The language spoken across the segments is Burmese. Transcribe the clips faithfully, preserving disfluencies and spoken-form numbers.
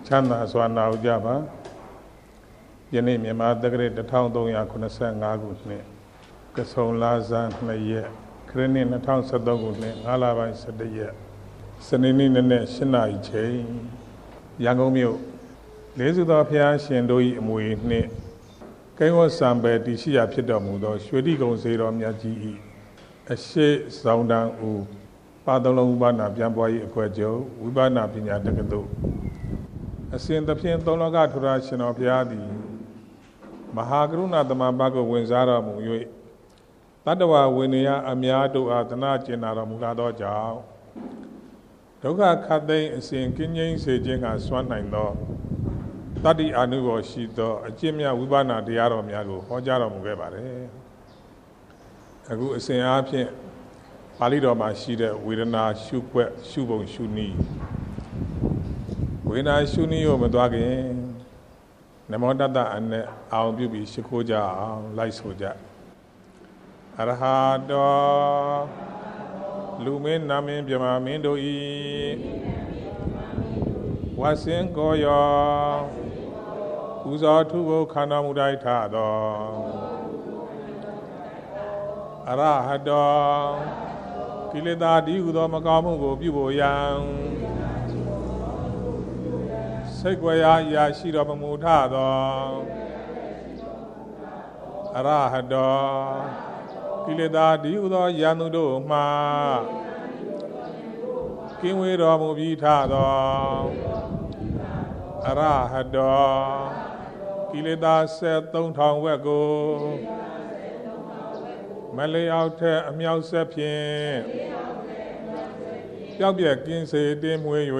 ချမ်းသာစွာနာကြပါယနေ့မြန်မာတက္ကရာတစ်ထောင်သုံးရာခုနှစ်ဆယ့်ငါးခုနှစ်ကဆုံလဆန်းနှစ်ရက်ခရစ်နှစ်နှစ်ထောင်ဆယ်သုံးခုနှစ်ငါးလပိုင်းဆယ်တစ်ရက်စနေနေ့နက်နက်၈နာရီချိန်ရန်ကုန်မြို့လေးစုသောဘုရားရှင်တို့၏အမွေနှင့်ကိန်းဝတ်စံပယ်တည်ရှိရာဖြစ်တော်မူသောရွှေတိဂုံစေတော်မြတ်ကြီး၏အရှိဆောင်တန်းဦးပါတော်လုံးဝိပဿနာပြန်ပွားရေးအဖွဲ့ချုပ်ဝိပဿနာပညာတက္ကသိုလ်အစဉ်သဖြင့်သုံးလောကထူထာရှင်တော်ဘုရားသည်မဟာကရုဏာသမဘကိုဝင်စားတော်မူ၍တတ္တဝဝိနည်းအများတို့အားသနာကျင်နာတော်မူလာသောကြောင့်ဒုက္ခခတ်သိမ်းအစဉ်ကင်းငြိမ်းစေခြင်းကစွမ်းနိုင်သောတတ္တိအာနုဘောရှိသောအကျင့်မြတ်ဝိပဿနာတရားတော်များကိုဟောကြားတော်မူခဲ့ပါတယ်အခုအစဉ်အားဖြင့်ပါဠိတော်မှာရှိတဲ့ဝေဒနာရှုွက်ရှုပုံရှုနည်းဝေဒနာရှုနည်းကိုမသွားခင်နမောတတ္တအနဲ့အောင်ပြုပြီးရှိခိုးကြအောင်လိုက်ဆိုကြအရဟတောလူမင်းနာမင်းမြမမင်းတို့ဤဝါစင်ကိုယောပူဇော်ထုကိုခန္ဓာမူတိုင်းထသောအရဟတောကိလေသာဒီဟုသောမကောင်းမှုကိုပြုဖို့ရန်စိတ်ွယ်ရာရာရှိတော်မမူထသောအရဟတောကိလေသာဒီဟုသောယန္တုတို့မှကင်းဝေးတော်မူပြီးထသောအရဟတောကိလေသာဆက်သုံးထောင်ဝက်ကိုမလေးအောက်ထက်အမြောက်ဆက်ဖြင့်ပျောက်ပြက်ကင်းစေတင်းမွေး၍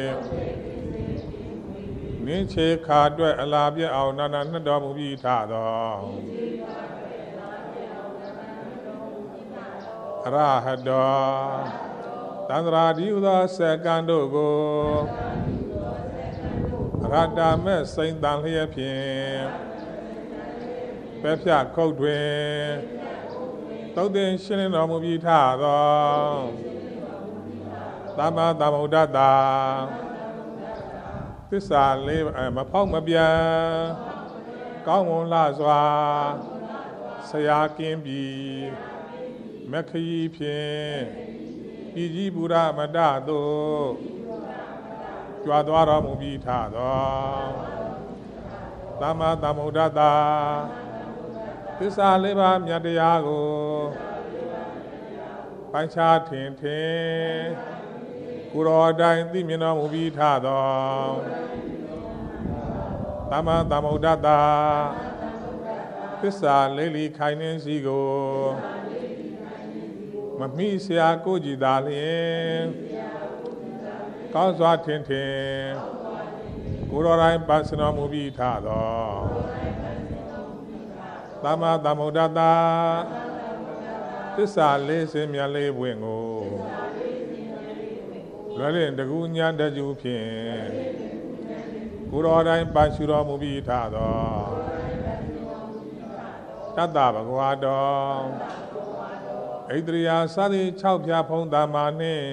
နင်းချေခါအတွက်အလာပြက်အောင်နာနာနှစ်တော်မူပြီးထသောအရဟတောသန္တရာဒီဟုသောစက္ကန့်တို့ကိုရတ္တမဲ့စိန်တန်လျက်ဖြင့်ပဲဖြတ်ခုတ်တွင်သုတ်တင်ရှင်းလင်းတော်မူပြီးထသောသမ္မာသမ္ဗုဒ္ဓတ္တသစ္စာလေးမဖောက်မပြန်ကောင်းမွန်လှစွာဆရာကင်းပြီးမခရီးဖြင့်ဤကြီးပုရမတ္တသို့ကြွားသွားတော်မူပြီးထသောသမ္မာသမ္ဗုဒ္ဓတ္တသစ္စာလေးပါးမြတ်တရားကိုပိုင်းခြားထင်ထင်ကိုယ်တော်တိုင်သိမြင်တော်မူပြီးထသောသမ္မာသမ္ဗုဒ္ဓတ္တသစ္စာလေးလီခိုင်နှင်းစီကိုမမိဆရာကိုကြည်သာလျင်ကောင်းစွာထင်ထင်ကိုယ်တော်တိုင်ပတ်စတော်မူပြီးထသောသမ္မာသမ္ဗုဒ္ဓတ္တသစ္စာလေးစင်မြတ်လေးပွင့်ကိုလွယ်လင့်တကူညာတကျူဖြင့်ကိုယ်တော်တိုင်ပတ်ရှုတော်မူပြီးထသောတတ္တဗဂဝါတော်ဣတရိယာစသည်၆ဖြာဖုံးသမ္မာနှင့်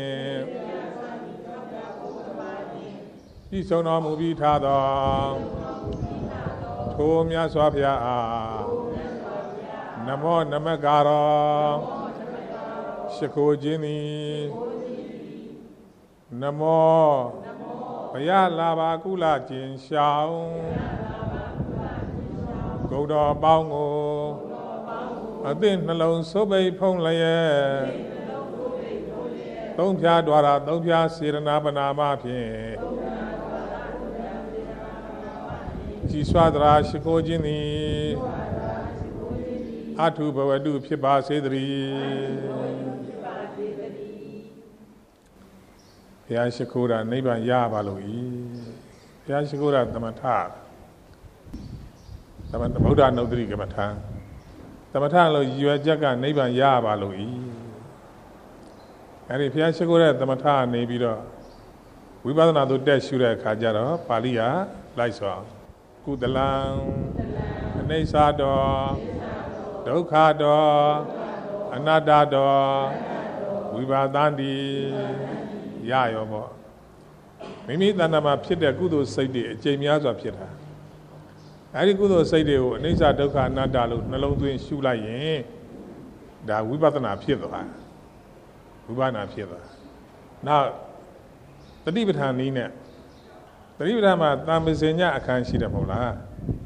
ဤဆုံးတော်မူပြီးထသောထိုမြတ်စွာဘုရားအားနမောနမကာရောရှိခိုးခြင်းသည်နမောဘုရားလာပါကုလကျင်ရှောင်းဂုဏ်တော်ပေါင်းကိုအသည့်နှလုံးစိုးပိတ်ဖုံးလျက်သုံးဖြာဒွါရသုံးဖြာစေရနာပနာမဖြင့်ကြည်စွာသရာရှိခိုးခြင်းသည်အထုဘဝတုဖြစ်ပါစေတည်းဘုရားရှိခိုးတာနိဗ္ဗာန်ရပါလို့ဤဘုရားရှိခိုးတာသမထသမထဗုဒ္ဓနုဒ္ဓရိကမ္မထာသမထလို့ရည်ရွယ်ချက်ကနိဗ္ဗာန်ရပါလို့ဤအဲဒီဘုရားရှိခိုးတဲ့သမထနေပြီးတော့ဝိပဿနာသို့တက်ရှုတဲ့အခါကျတော့ပါဠိကလိုက်ဆိုအောင်ကုသလံအနိစ္စတောဒုက္ခတောအနတ္တတောဝိပါဒန္တိရရောပေါ့မိမိတဏ္ဍာမှာဖြစ်တဲ့ကုသိုလ်စိတ်တွေအကျဉ်းများစွာဖြစ်တာအဲဒီကုသိုလ်စိတ်တွေကိုအနိစ္စဒုက္ခအနတ္တလို့နှလုံးသွင်းရှုလိုက်ရင်ဒါဝိပဿနာဖြစ်သွားဝိပဿနာဖြစ်သွားနောက်တတိပဋ္ဌာန်နည်းနဲ့တတိပဋ္ဌာန်မှာတမ္ပဇင်ညအခန်းရှိတယ်မဟုတ်လား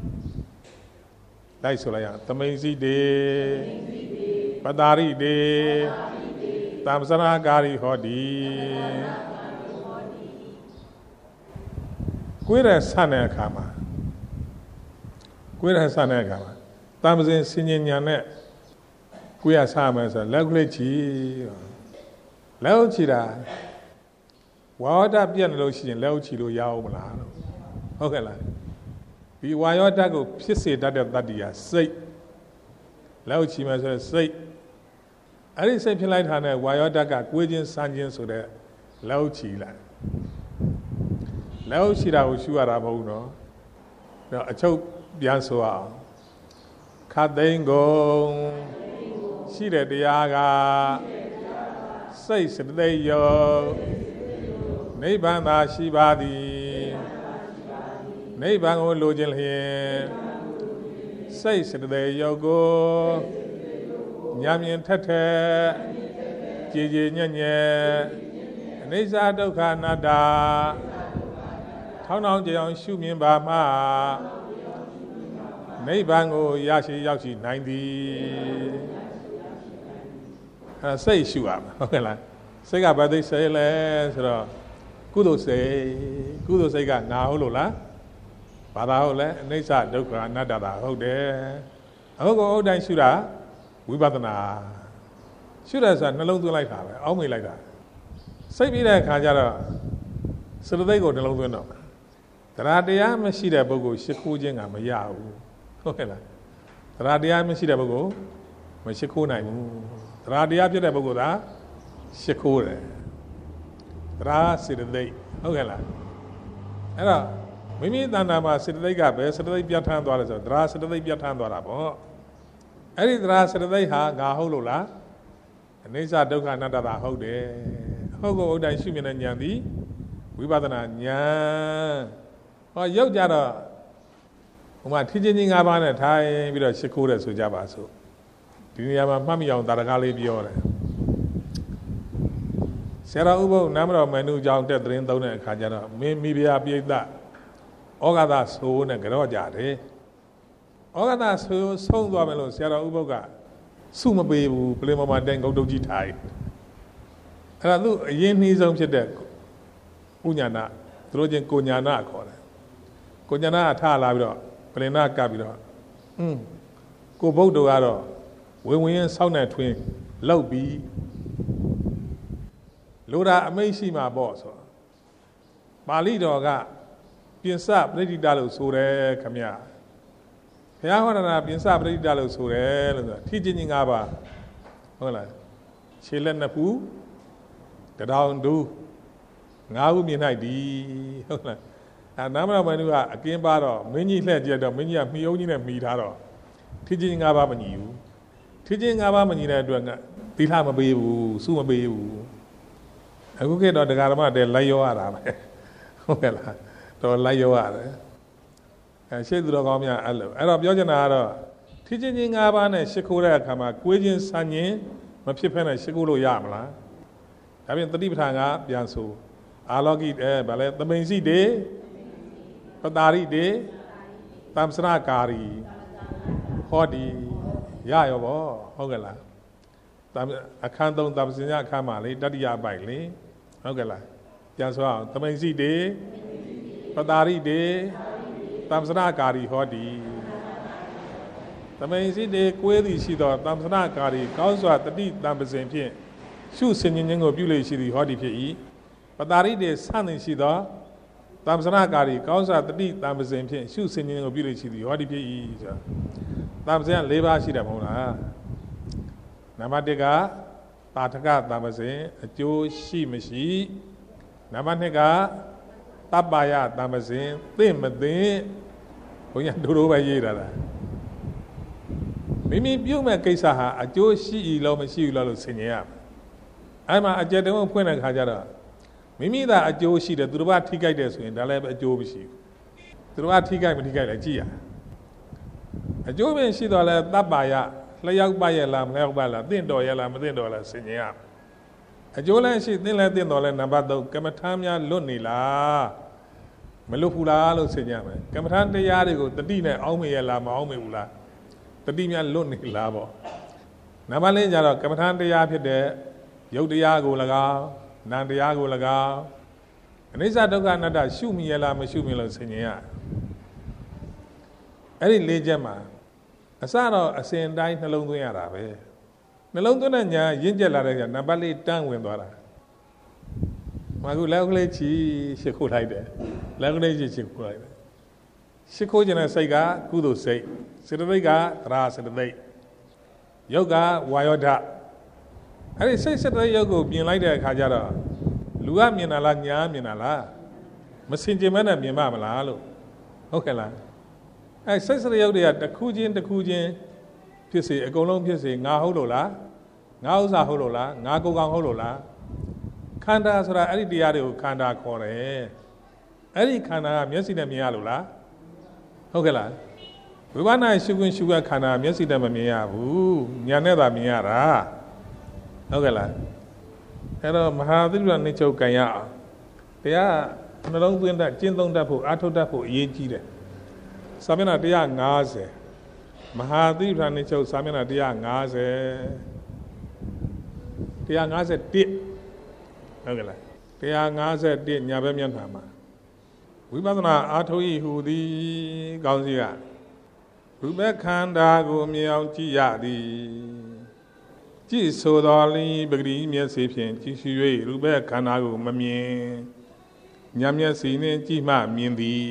လိုက်ဆိုလိုက်ရအောင်သမိန်စီတေပတာရိတေတမ္ပစနာကာရီဟောတိကိုယ်ရဆန်တဲ့အခါမှာကိုယ်ရဆန်တဲ့အခါမှာတမ္ပဇင်စဉ္ညာညာနဲ့ကိုယ်ရဆမယ်ဆိုလက်ခွေချီလက်ချီတာဝါဒပြတ်နေလို့ရှိရင်လက်ချီလို့ရအောင်မလားဟုတ်ကဲ့လားဒီဝါယောဓာတ်ကိုဖြစ်စေတတ်တဲ့တတ္တိဟာစိတ်လက်ချီမယ်ဆိုစိတ်အဲ့ဒီစိတ်ဖြစ်လိုက်တာနဲ့ဝါယောဓာတ်ကကိုယ်ချင်းစမ်းချင်းဆိုတဲ့လက်ချီလိုက်လက်ချီတာကိုရှုရတာမဟုတ်တော့တော့အချုပ်ပြန်ဆိုအောင်ခတ်သိမ်းကုန်ရှိတဲ့တရားကစိတ်စတိယောနိဗ္ဗာန်သာရှိပါသည်နိဗ္ဗာန်ကိုလိုချင်လျင်စိတ်စတိယောကိုညာမြင်ထက်ထက်ကြည်ကြည်ညံ့ညံ့အနိစ္စဒုက္ခအနတ္တထောင်းထောင်းကြအောင်ရှုမြင်ပါမှနိဗ္ဗာန်ကိုရရှိရောက်ရှိနိုင်သည်အဲစိတ်ရှုရမှာဟုတ်ကဲ့လားစိတ်ကဘာသိစိတ်လဲဆိုတော့ကုသိုလ်စိတ်ကုသိုလ်စိတ်ကငါဟုတ်လို့လားဘာသာဟုတ်လဲအနိစ္စဒုက္ခအနတ္တတာဟုတ်တယ်ဟုတ်ကောဟုတ်တိုင်းရှုတာဝိပဿနာရှုတယ်ဆိုတာနှလုံးသွင်းလိုက်တာပဲအောက်မေ့လိုက်တာစိတ်ပြီးတဲ့အခါကျတော့စရသိက်ကိုနှလုံးသွင်းတော့တရားတရားမရှိတဲ့ပုဂ္ဂိုလ်ရှ िख ိုးခြင်းကမရဘူးဟုတ်ကဲ့လားတရားတရားမရှိတဲ့ပုဂ္ဂိုလ်မရှ िख ိုးနိုင်ဘူးတရားတရားဖြစ်တဲ့ပုဂ္ဂိုလ်ကရှ िख ိုးတယ်တရားစေတသိက်ဟုတ်ကဲ့လားအဲ့တော့မိမိတဏ္ဍာမှာစေတသိက်ကပဲစေတသိက်ပြဋ္ဌာန်းသွားတယ်ဆိုတော့တရားစေတသိက်ပြဋ္ဌာန်းသွားတာပေါ့အဲ့ဒီတရားစေတသိက်ဟာငါဟုတ်လို့လားအနိစ္စဒုက္ခအနတ္တတာဟုတ်တယ်ဟုတ်ကောဟုတ်တိုင်းရှုမြင်တဲ့ဉာဏ်သည်ဝိပဿနာဉာဏ်ဟောရောက်ကြတော့ဟိုမှာထင်းချင်းချင်း၅ပါးနဲ့ထိုင်ပြီးတော့ရှ िख ိုးတယ်ဆိုကြပါစို့ဒီနေရာမှာမှတ်မိအောင်တာရကားလေးပြောတယ်ဆရာတော်ဥပုပ်နာမတော်မနုကြောင့်တက်သတင်းသုံးတဲ့အခါကျတော့မင်းမိဖုရားပြိဿဩဃာသဆိုးနဲ့ကြော့ကြတယ်ဩဃာသဆိုးဆုံးသွားမယ်လို့ဆရာတော်ဥပုပ်ကစုမပေးဘူးပလင်ပေါ်မှာတိုင်ဂုတ်တုတ်ကြီးထိုင်အဲ့ဒါသူအရင်နှီးဆုံးဖြစ်တဲ့ဥညာဏသူတို့ချင်းကိုညာဏခေါ်တယ်ကိုညာဏအထလာပြီးတော့ပလင်နာကပ်ပြီးတော့อืมကိုဗုဒ္ဓကတော့ဝင်ဝင်ဆောက်နေထွင်းလောက်ပြီးလိုတာအမိတ်ရှိမှာပေါ့ဆိုပါဠိတော်ကပြင်စပရိဋိတလို့ဆိုတယ်ခမညာဘုရားဟောတာပြင်စပရိဋိတလို့ဆိုတယ်လို့ဆိုတာထိချင်းချင်း၅ပါးဟုတ်လားခြေလက်နှစ်ဖူးတထောင်ဒူးငါးခုမြင်၌ဒီဟုတ်လားအဲနာမတော်မင်းတို့ကအကင်းပါတော့မင်းကြီးလှည့်ကြတော့မင်းကြီးကမှီအောင်ကြီးနဲ့မှီထားတော့ထိချင်း၅ပါးမညီဘူးထိချင်း၅ပါးမညီတဲ့အတွက်ကသီလမပေးဘူးစုမပေးဘူးအခုခေတ်တော့တရားဓမ္မတဲ့လိုက်ရောရတာပဲဟုတ်ကဲ့လားတော့လိုက်ရောရတယ်အဲရှေ့သူတော်ကောင်းများအဲ့လိုအဲ့တော့ပြောချင်တာကတော့ထိချင်းချင်း၅ပါးနဲ့ရှ िख ိုးတဲ့အခါမှာကိုယ်ချင်းဆန်းရင်မဖြစ်ဖက်နဲ့ရှ िख ိုးလို့ရမလားဒါပြင်တတိပဋ္ဌာန်ကပြန်ဆိုအာလောကိအဲဗာလဲသမိန်စီတေပတာရိတေတမ္ပစရကာရီဟောဒီရရောဗောဟုတ်ကဲ့လားအခန်းသုံးတမ္ပစညအခန်းမှာလေတတိယပိုက်လေဟုတ်ကဲ့လားပြန်ဆိုအောင်သမိန်စီတေပတာရိတေတမ္ပစရကာရီဟောဒီသမိန်စီတေကိုယ်သည်ရှိသောတမ္ပစရကာရီကောင်းစွာတတိတမ္ပစင်ဖြင့်ရှုစင်ခြင်းခြင်းကိုပြုလေရှိသည်ဟောဒီဖြစ်၏ပတာရိတေဆန့်နေရှိသောတမ္ပစရကာရီကောင်းစွာတတိတမ္ပစင်ဖြင့်ရှုစင်ခြင်းကိုပြုလေရှိသည်ဟောဒီဖြစ်၏ဆိုတမ္ပစင်၄ပါးရှိတယ်မဟုတ်လားနံပါတ်၁ကတာထကတမ္ပစင်အကျိုးရှိမရှိနံပါတ်၂ကတပ္ပါယတမ္ပစင်သိမသိဘုရားတို့တို့ပဲရေးတာလားမိမိပြုမဲ့ကိစ္စဟာအကျိုးရှိလို့မရှိဘူးလို့ဆင်ញင်ရအဲ့မှာအကျက်တုံးဖွင့်တဲ့ခါကျတော့မိမိသာအကျိုးရှိတယ်သူတို့ဘာထိကြိုက်တယ်ဆိုရင်ဒါလည်းအကျိုးမရှိဘူးသူတို့ဘာထိကြိုက်မထိကြိုက်လဲကြည့်ရအကျိုးပင်ရှိတော့လဲတပ်ပါရလျှောက်ပါရလားမလျှောက်ပါလားတင့်တော်ရလားမတင့်တော်လားဆင်ခြင်ရအကျိုးလည်းရှိသင်လည်းတင့်တော်လဲနံပါတ်သုံးကမ္မထာများလွတ်နေလားမလွတ်ဘူးလားလို့ဆင်ခြင်ရမယ်ကမ္မထာတရားတွေကိုတတိနဲ့အောင်းမေရလားမအောင်းမေဘူးလားတတိများလွတ်နေလားပေါ့နံပါတ်လေးကျတော့ကမ္မထာတရားဖြစ်တဲ့ယုတ်တရားကို၎င်းနံတရားကို၎င်းအနိစ္စဒုက္ခအနတ္တရှုမိရလားမရှုမိလို့ဆင်ခြင်ရအဲ့ဒီလေးချက်မှာအစတော့အစဉ်တိုင်းနှလုံးသွင်းရတာပဲနှလုံးသွင်းတဲ့ညာရင့်ကျက်လာတဲ့ညာနံပါတ်လေးတန်းဝင်သွားတာမကူလောက်ကလေးချီရှစ်ခိုးလိုက်တယ်လောက်ကလေးချီရှစ်ခိုးလိုက်တယ်ရှစ်ခိုးခြင်းတဲ့စိတ်ကကုသိုလ်စိတ်စေတသိက်ကသရစေတသိက်ယုတ်ကဝါယောဓအဲ့ဒီစိတ်စေတသိက်ယုတ်ကိုပြင်လိုက်တဲ့အခါကျတော့လူကမြင်တာလားညာမြင်တာလားမစင်ကြင်မဲ့နဲ့မြင်ပါမလားလို့ဟုတ်ကဲ့လားအဲစိတ်စရယုတ်တွေကတစ်ခုချင်းတစ်ခုချင်းဖြစ်စေအကုန်လုံးဖြစ်စေငါဟုတ်လို့လားငါဥစ္စာဟုတ်လို့လားငါကိုယ်ကောင်ဟုတ်လို့လားခန္ဓာဆိုတာအဲ့ဒီတရားတွေကိုခန္ဓာခေါ်တယ်အဲ့ဒီခန္ဓာကမျက်စိနဲ့မြင်ရလို့လားဟုတ်ကဲ့လားဝိပဿနာရှုခွင့်ရှုခွင့်ခန္ဓာမျက်စိနဲ့မမြင်ရဘူးဉာဏ်နဲ့သာမြင်ရတာဟုတ်ကဲ့လားအဲ့တော့မဟာသီရိနိချုပ်ကံရအောင်တရားနှလုံးသွင်းတတ်ကျင့်သုံးတတ်ဖို့အာထုတ်တတ်ဖို့အရေးကြီးတယ်စာမျက်နှာone fiftyမဟာသီရိနိချုပ်စာမျက်နှာone fifty one fifty-oneဟုတ်ကဲ့လားone fifty-oneညာဘက်မျက်နှာမှာဝိပဿနာအာထုတ်ဤဟူသည်ကောင်းစီကရူပခန္ဓာကိုမြင်အောင်ကြည့်ရသည်ကြည့်ဆိုတော်လင်းပဂတိမျက်စိဖြင့်ကြည့်ရှု၍ရူပခန္ဓာကိုမမြင်ညာမျက်စိနှင့်ကြည့်မှမြင်သည်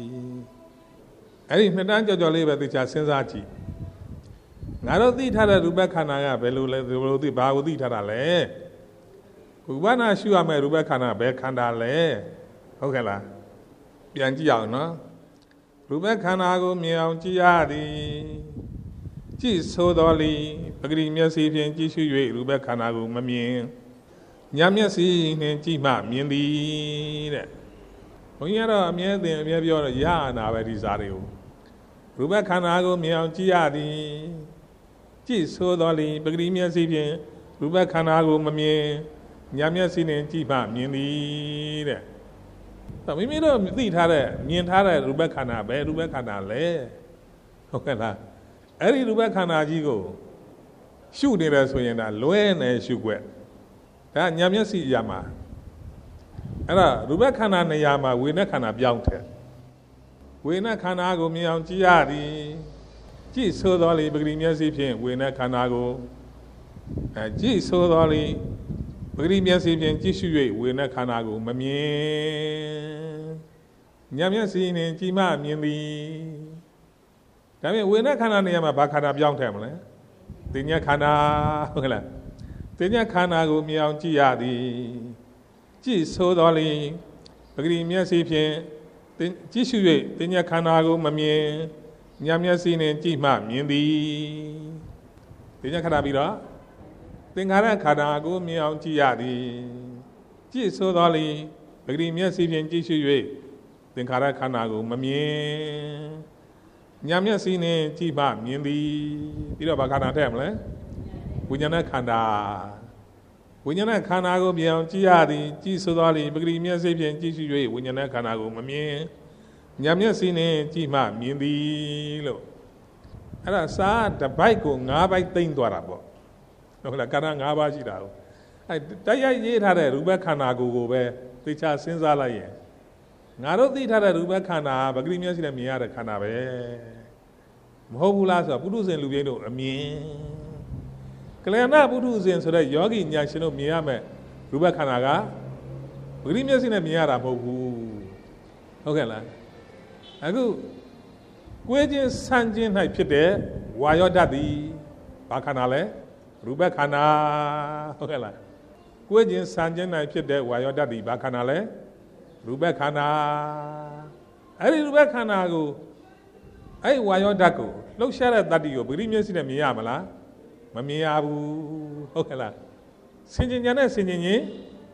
အဲ့ဒီနှစ်တန်းကြော်ကြော်လေးပဲသိချာစဉ်းစားကြည့်ငါတို့သိထားတဲ့ရူပခန္ဓာကဘယ်လိုလဲဘယ်လိုသိဘာကိုသိထားတာလဲဝိပဿနာရှုရမယ်ရူပခန္ဓာဘယ်ခန္ဓာလဲဟုတ်ကဲ့လားပြန်ကြည့်အောင်နော်ရူပခန္ဓာကိုမြင်အောင်ကြည့်ရသည်ကြည့်ဆိုတော်လီပဂတိမျက်စိဖြင့်ကြည့်ရှု၍ရူပခန္ဓာကိုမမြင်ညာမျက်စိနှင့်ကြည့်မှမြင်သည်တဲ့ဘုန်းကြီးကတော့အမြဲတမ်းအမြဲပြောတော့ရဟနာပဲဒီစားတွေကိုရူပခန္ဓာကိုမြင်အောင်ကြည့်ရသည်ကြည့်ဆိုတော်လီပဂတိမျက်စိဖြင့်ရူပခန္ဓာကိုမမြင်ညာမျက်စိနှင့်ကြည့်မှမြင်သည်တဲ့မိမိတို့သိထားတဲ့မြင်ထားတဲ့ရူပခန္ဓာပဲရူပခန္ဓာလဲဟုတ်ကဲ့လားအဲ့ဒီရူပခန္ဓာကြီးကိုရှုနေတယ်ဆိုရင်ဒါလွဲနေရှုွက်ဒါညာမျက်စိအရာမှာအဲ့ဒါရူပခန္ဓာနေရာမှာဝေဒနာခန္ဓာပြောင်းတယ်ဝေဒနာခန္ဓာကိုမြင်အောင်ကြည့်ရသည်ကြည့်ဆိုတော်လေပဂတိမျက်စိဖြင့်ဝေဒနာခန္ဓာကိုအဲကြည့်ဆိုတော်လေပဂတိမျက်စိဖြင့်ကြည့်ရှု၍ဝေဒနာခန္ဓာကိုမမြင်ညာမျက်စိနှင့်ကြည့်မှမြင်သည်ဒါပေမဲ့ဝေဒနာခန္ဓာနေရာမှာဘာခန္ဓာပြောင်းထည့်မလဲသိညာခန္ဓာဟုတ်ကဲ့လားသိညာခန္ဓာကိုမြင်အောင်ကြည့်ရသည်ကြည့်ဆိုတော်လေပဂတိမျက်စိဖြင့်ကြည့်ရှု၍သိညာခန္ဓာကိုမမြင်ညာမျက်စိနှင့်ကြည့်မှမြင်သည်သိညာခန္ဓာပြီးတော့သင်္ခါရခန္ဓာကိုမြင်အောင်ကြည့်ရသည်ကြည့်ဆိုတော်လေပဂတိမျက်စိဖြင့်ကြည့်ရှု၍သင်္ခါရခန္ဓာကိုမမြင်ညာမျက်စိနဲ့ကြည့်မှမြင်သည်ပြီးတော့ဘာခန္ဓာထည့်မလဲဝိညာဏခန္ဓာဝိညာဏခန္ဓာကိုမြင်အောင်ကြည့်ရသည်ကြည့်ဆိုတော်လေပဂတိမျက်စိဖြင့်ကြည့်ရှု၍ဝိညာဏခန္ဓာကိုမမြင်ညာမျက်စိနဲ့ကြည့်မှမြင်သည်လို့အဲ့ဒါစာတစ်ပိုက်ကို၅ဘိုက်သိမ့်သွားတာပေါ့ဟုတ်လားခန္ဓာ၅ပါးရှိတာကိုအဲ့တိုက်ရိုက်ရေးထားတဲ့ရူပခန္ဓာကိုကိုပဲသိချစဉ်းစားလိုက်ရင်ငါတို့သိထားတဲ့ရူပခန္ဓာပဂတိမျက်စိနဲ့မြင်ရတဲ့ခန္ဓာပဲမဟုတ်ဘူးလားဆိုတော့ပုထုဇဉ်လူပြိန်းတို့အမြင်ကလျာဏပုထုဇဉ်ဆိုတဲ့ယောဂီညာရှင်တို့မြင်ရမယ်ရူပခန္ဓာကပဂတိမျက်စိနဲ့မြင်ရတာမဟုတ်ဘူးဟုတ်ကဲ့လားအခုကိုယ်ချင်းဆန့်ကျင်၌ဖြစ်တဲ့ဝါယောဓာတ်သည်ဘာခန္ဓာလဲရူပခန္ဓာဟုတ်ကဲ့လားကိုယ်ချင်းဆန့်ကျင်၌ဖြစ်တဲ့ဝါယောဓာတ်သည်ဘာခန္ဓာလဲရူပခန္ဓာအဲ့ဒီရူပခန္ဓာကိုအဲ့ဝါယောဓာတ်ကိုလှုပ်ရှားတဲ့တတ္တိကိုပဂတိမျက်စိနဲ့မြင်ရမလားမမြင်ရဘူးဟုတ်ကဲ့လားဆင်ခြင်ဉာဏ်နဲ့ဆင်ခြင်ရင်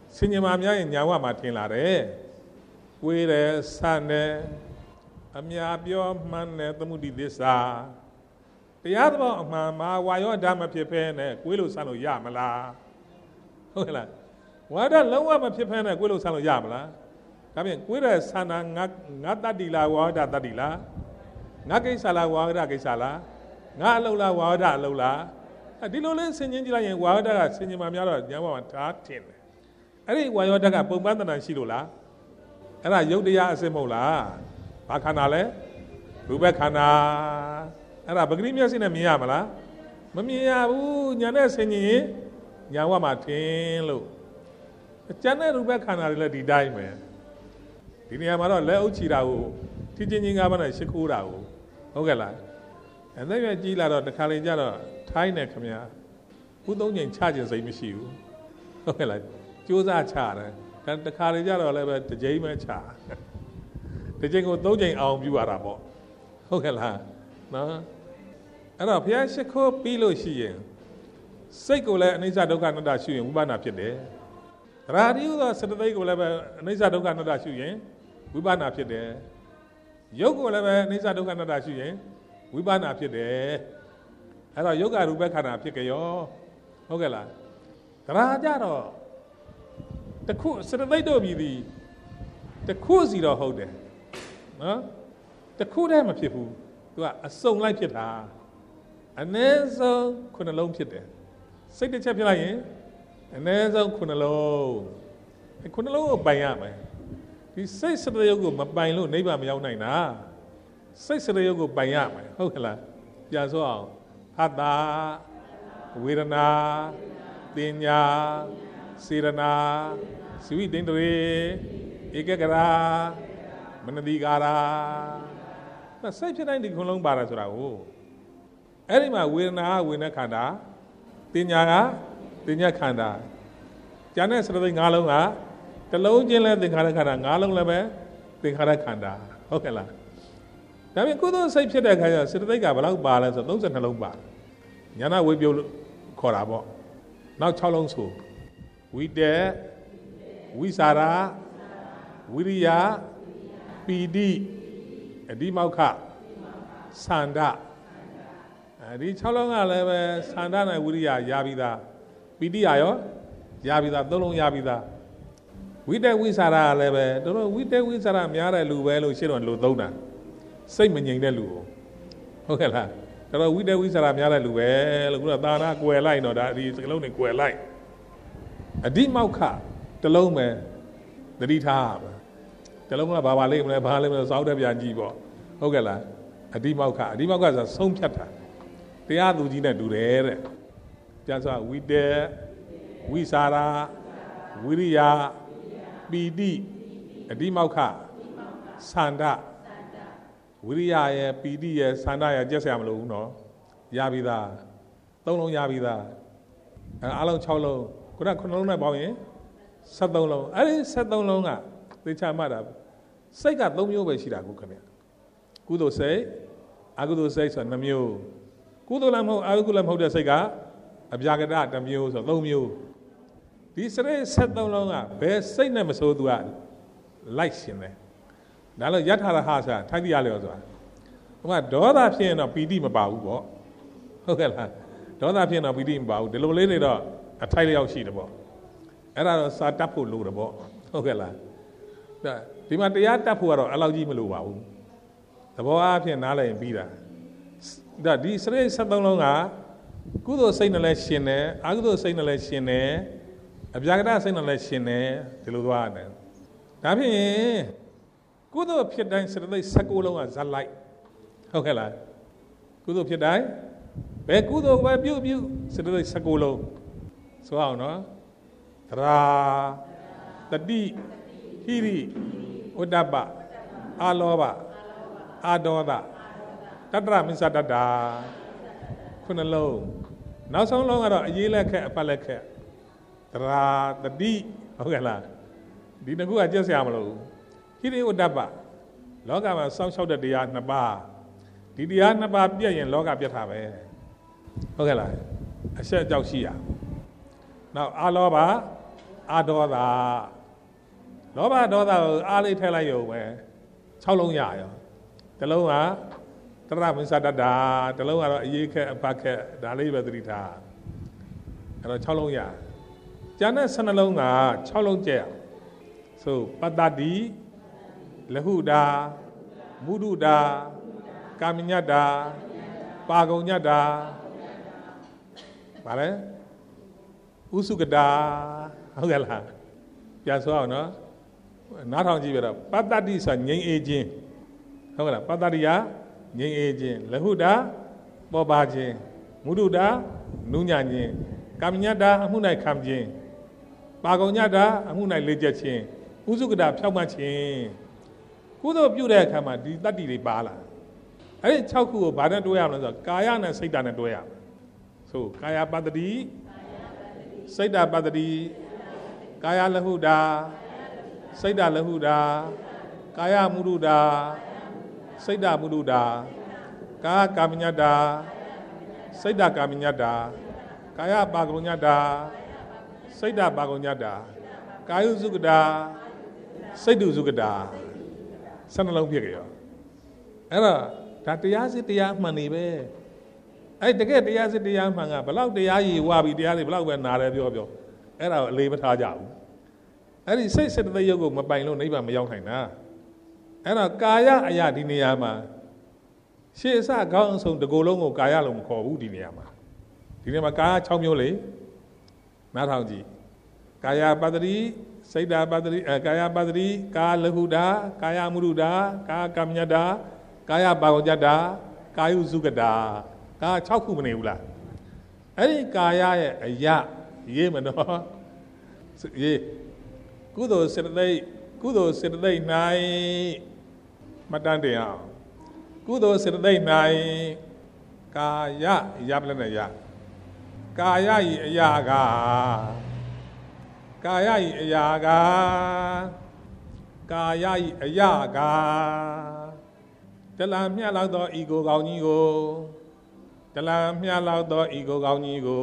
စင်ញမာများရဲ့ညာဝမှာထင်လာတယ်ဝေးတယ်ဆန်တယ်အမြပြောမှန်းတယ်သမှုတိသစ္စာတရားသဘောအမှန်မှာဝါယောဓာမဖြစ်ဖဲနဲ့ကိုယ်လို့ဆန်းလို့ရမလားဟုတ်ကဲ့လားဝါဒလုံးဝမဖြစ်ဖဲနဲ့ကိုယ်လို့ဆန်းလို့ရမလားဒါဖြင့်ကိုယ်ရဲ့ဆန္ဒငါငါတတ္တိလားဝါဒတတ္တိလားငါကိစ္စလားဝါဒကိစ္စလားငါအလုံးလားဝါဒအလုံးလားဒီလိုလေးဆင်ခြင်ကြည့်လိုက်ရင်ဝါဒကဆင်ခြင်မှများတော့ညာဘဝမှာဒါထင်တယ်အဲ့ဒီဝါယောဓာတ်ကပုံပန်းတဏ္ဍာရှိလို့လားအဲ့ဒါယုတ်တရားအစစ်မဟုတ်လားဘာခန္ဓာလဲရူပခန္ဓာအဲ့ဒါပဂရိမျက်စိနဲ့မြင်ရမလားမမြင်ရဘူးညာနဲ့ဆင်ခြင်ရင်ညာဘဝမှာထင်လို့ကျန်တဲ့ရူပခန္ဓာတွေလည်းဒီတိုင်းပဲဒီနေရာမှာတော့လက်အုပ်ချီတာကိုထိချင်းချင်းကားပါနဲ့ရှ िख ိုးတာကိုဟုတ်ကဲ့လားအဲ့ဒါပဲကြီးလာတော့တစ်ခါလေကျတော့ထိုင်းနေခမညာခုသုံးချိန်ချခြင်းစိတ်မရှိဘူးဟုတ်ကဲ့လားကြိုးစားချတယ်ဒါတစ်ခါလေကျတော့လည်းပဲတစ်ချိန်ပဲချတစ်ချိန်ကိုသုံးချိန်အောင်ပြုရတာပေါ့ဟုတ်ကဲ့လားနော်အဲ့တော့ဘုရားရှ िख ိုးပြီးလို့ရှိရင်စိတ်ကိုလည်းအနိစ္စဒုက္ခအနတ္တရှုရင်ဝိပဿနာဖြစ်တယ်ရာဒီဥသောစတသိက်ကိုလည်းပဲအနိစ္စဒုက္ခအနတ္တရှုရင်ဝိပဿနာဖြစ်တယ်ယုတ်ကိုလည်းပဲအနိစ္စဒုက္ခအနတ္တရှုရင်ဝိပဿနာဖြစ်တယ်အဲ့တော့ယုတ်ကရူပခန္ဓာဖြစ်ကြရောဟုတ်ကဲ့လားဒါကြတော့တခုစတသိက်တို့မြည်သည်တခုစီတော့ဟုတ်တယ်နော်တခုတည်းမဖြစ်ဘူးသူကအစုံလိုက်ဖြစ်တာအနည်းဆုံးခုနှလုံးဖြစ်တယ်စိတ်တစ်ချက်ဖြစ်လိုက်ရင်အနည်းဆုံးခုနှလုံးအဲခုနှလုံးကိုပိုင်ရမယ်ဒီစိတ်စတရုပ်ကိုမပိုင်လို့နိဗ္ဗာန်မရောက်နိုင်တာစိတ်စတရုပ်ကိုပိုင်ရမယ်ဟုတ်ကဲ့လားပြန်ဆိုအောင်ဟတ္တဝေဒနာတင်ညာစေရနာသီဝိတ္တရေဧကဂရာမနတိကာရာစိတ်ဖြစ်တိုင်းဒီခုလုံးပါတာဆိုတာကိုအဲ့ဒီမှာဝေဒနာကဝေဒနာခန္ဓာတင်ညာကတင်ညာခန္ဓာကျန်တဲ့စတသိက်၅လုံးကတစ်လုံးချင်းလဲသင်္ခါရခန္ဓာ၅လုံးလည်းပဲသင်္ခါရခန္ဓာဟုတ်ကဲ့လားဒါပြင်ကုသိုလ်စိတ်ဖြစ်တဲ့အခါကျစတသိက်ကဘယ်လောက်ပါလဲဆိုတော့၃၂လုံးပါညာနာဝိပယုခေါ်တာပေါ့နောက်၆လုံးဆိုဝိတေဝိสารဝိရိယပီတိအဓိမောက္ခသန္တာအဲဒီ၆လုံးကလည်းပဲသန္တာနဲ့ဝိရိယရပြီးသားပီတိရရောရပြီးသားသုံးလုံးရပြီးသားဝိတေဝိสารကလည်းပဲတို့တို့ဝိတေဝိสารများတဲ့လူပဲလို့ရှင်းတော့လူသုံးတာစိတ်မငြိမ်တဲ့လူကိုဟုတ်ကဲ့လားဒါတော့ဝိတေဝိสารများတဲ့လူပဲလို့ခုတော့သာနာကွယ်လိုက်တော့ဒါဒီစကလုံးတွေကွယ်လိုက်အဓိမောက္ခတလုံးပဲသတိထားပါတလုံးကဘာပါလိမ့်မလဲဘာလိမ့်မလဲစောင်းတဲ့ပြန်ကြည့်ပေါ့ဟုတ်ကဲ့လားအဓိမောက္ခအဓိမောက္ခဆိုဆုံးဖြတ်တာတရားသူကြီးနဲ့တူတယ်တဲ့ကျန်စွာဝိတေဝိสารဝိရိယပီတိအဓိမောက္ခသန္တာဝိရိယရဲ့ပီတိရဲ့သန္တာရဲ့ကြက်ဆရာမလို့ဘူးနော်ရပြီသားသုံးလုံးရပြီသားအဲအလုံး၆လုံးခုနကခုနှလုံးနဲ့ပေါင်းရင်၁၃လုံးအဲ့ဒီ၁၃လုံးကသိချမှတ်တာစိတ်က၃မျိုးပဲရှိတာကိုခင်ဗျကုသိုလ်စိတ်အကုသိုလ်စိတ်ဆိုတာ၂မျိုးကုသိုလ်လည်းမဟုတ်အကုသိုလ်လည်းမဟုတ်တဲ့စိတ်ကအဗျာကတတစ်မျိုးဆို၃မျိုးဒီစရိတ်၁၃လုံးကဘယ်စိတ်နဲ့မဆိုးသူကလိုက်ရှင်တယ်ဒါလို့ယထာရဟဆိုတာထိုက်ပြရလျော်ဆိုတာဟိုကဒေါသဖြစ်ရင်တော့ပီတိမပါဘူးပေါ့ဟုတ်ကဲ့လားဒေါသဖြစ်ရင်တော့ပီတိမပါဘူးဒီလိုလေးတွေတော့အထိုက်လျောက်ရှိတယ်ပေါ့အဲ့ဒါတော့စာတတ်ဖို့လိုတယ်ပေါ့ဟုတ်ကဲ့လားဒီမှာတရားတတ်ဖို့ကတော့အလောက်ကြီးမလိုပါဘူးသဘောအားဖြင့်နားလည်ရင်ပြီးတာဒါဒီစရိတ်၁၃လုံးကကုသိုလ်စိတ်နဲ့လည်းရှင်တယ်အကုသိုလ်စိတ်နဲ့လည်းရှင်တယ်အဗျာကတစိတ်နဲ့လည်းရှင်တယ်ဒီလိုသွားတယ်ဒါဖြင့်ကုသိုလ်ဖြစ်တိုင်းစရိတ်၁၉လုံးကဇက်လိုက်ဟုတ်ကဲ့လားကုသိုလ်ဖြစ်တိုင်းဘယ်ကုသိုလ်ပဲပြုပြုစရိတ်၁၉လုံးဆိုအောင်နော်သရာတတိဟိရိဥဒ္ဒပအာလောဘအာဒေါသတတ္တရမစ္ဆတတ္တာခုနှလုံးနောက်ဆုံးလုံးကတော့အရေးလက်ခက်အပတ်လက်ခက်သရာတတိဟုတ်ကဲ့လားဒီနှစ်ခုကကြက်စရာမလိုဟိရိဥဒ္ဒပလောကမှာစောင့်ရှောက်တဲ့တရားနှစ်ပါးဒီတရားနှစ်ပါးပြည့်ရင်လောကပြတ်တာပဲဟုတ်ကဲ့လားအဆက်အကြောက်ရှိရနောက်အာလောဘအာဒေါသလောဘဒေါသကိုအားလေးထည့်လိုက်ရုံပဲ၆လုံးရရောတစ်လုံးကတရမစ္ဆတတာတစ်လုံးကတော့အရေးခက်အဖက်ခက်ဒါလေးပဲသတိထားအဲ့တော့၆လုံးရကျန်တဲ့၁၂လုံးက၆လုံးကျက်ဆိုပတ္တတိလဟုတာမုဒုတာကာမညတ္တာပါကုညတ္တာဗါလဲဥစုကတာဟုတ်ကဲ့လားပြန်ဆိုအောင်နော်နားထောင်ကြည့်ပြတော့ပတ္တတိဆိုငြိမ်းအေးခြင်းဟုတ်ကဲ့လားပတ္တတိကငြိမ်းအေးခြင်းလဟုတာပေါ်ပါခြင်းမုဒုတာနုညံ့ခြင်းကာမညတ္တာအမှု၌ခံခြင်းပါကုညတ္တာအမှု၌လေ့ကျက်ခြင်းဥစုကတာဖြောက်မှတ်ခြင်းကုသိုလ်ပြုတဲ့အခါမှာဒီတတ္တိတွေပါလာအဲ့ဒီ၆ခုကိုဘာနဲ့တွဲရမလဲဆိုတော့ကာယနဲ့စိတ်ဓာတ်နဲ့တွဲရမယ်ဆိုကာယပတ္တိစိတ်ဓာတ်ပတ္တိကာယလဟုတာစိတ်ဓာတ်လဟုတာကာယမုဒုတာစိတ်ဓာတ်မုဒုတာကာယကာမညတ္တာစိတ်ဓာတ်ကာမညတ္တာကာယပါကုညတ္တာစိတ်ဓာတ်ပါကုညတ္တာကာယုစုကတာစိတ်တုစုကတာဆယ်နှလုံးဖြစ်ကြရောအဲ့တော့ဒါတရားစစ်တရားမှန်နေပဲအဲ့တကယ်တရားစစ်တရားမှန်ကဘလောက်တရားရည်ဝါပြီးတရားတွေဘလောက်ပဲနာတယ်ပြောပြောအဲ့ဒါကိုအလေးမထားကြဘူးအဲ့ဒီစိတ်စေတသိက်ရုပ်ကိုမပိုင်လို့နိဗ္ဗာန်မရောက်နိုင်တာအဲ့တော့ကာယအရာဒီနေရာမှာရှေ့အစခေါင်းအဆုံးတကိုယ်လုံးကိုကာယလို့မခေါ်ဘူးဒီနေရာမှာဒီနေရာမှာကာယ၆မျိုးလေနားထောင်ကြည့်ကာယပတ္တိစိတ်ဓာပတ္တိအဲကာယပတ္တိကာလဟုတာကာယမုဒုတာကာကမ္မညတ္တာကာယပါကုညတ္တာကာယုစုကတာကာ၆ခုမနေဘူးလားအဲ့ဒီကာယရဲ့အရာရေးမနော်ရေးကုသိုလ်စေတသိက်ကုသိုလ်စေတသိက်၌မတန်တင်အောင်ကုသိုလ်စေတသိက်၌ကာယရပလနဲ့ရကာယဤအရာကကာယဤအရာကကာယဤအရာကတလံမြတ်လောက်သောဤကိုကောင်းကြီးကိုတလံမြတ်လောက်သောဤကိုကောင်းကြီးကို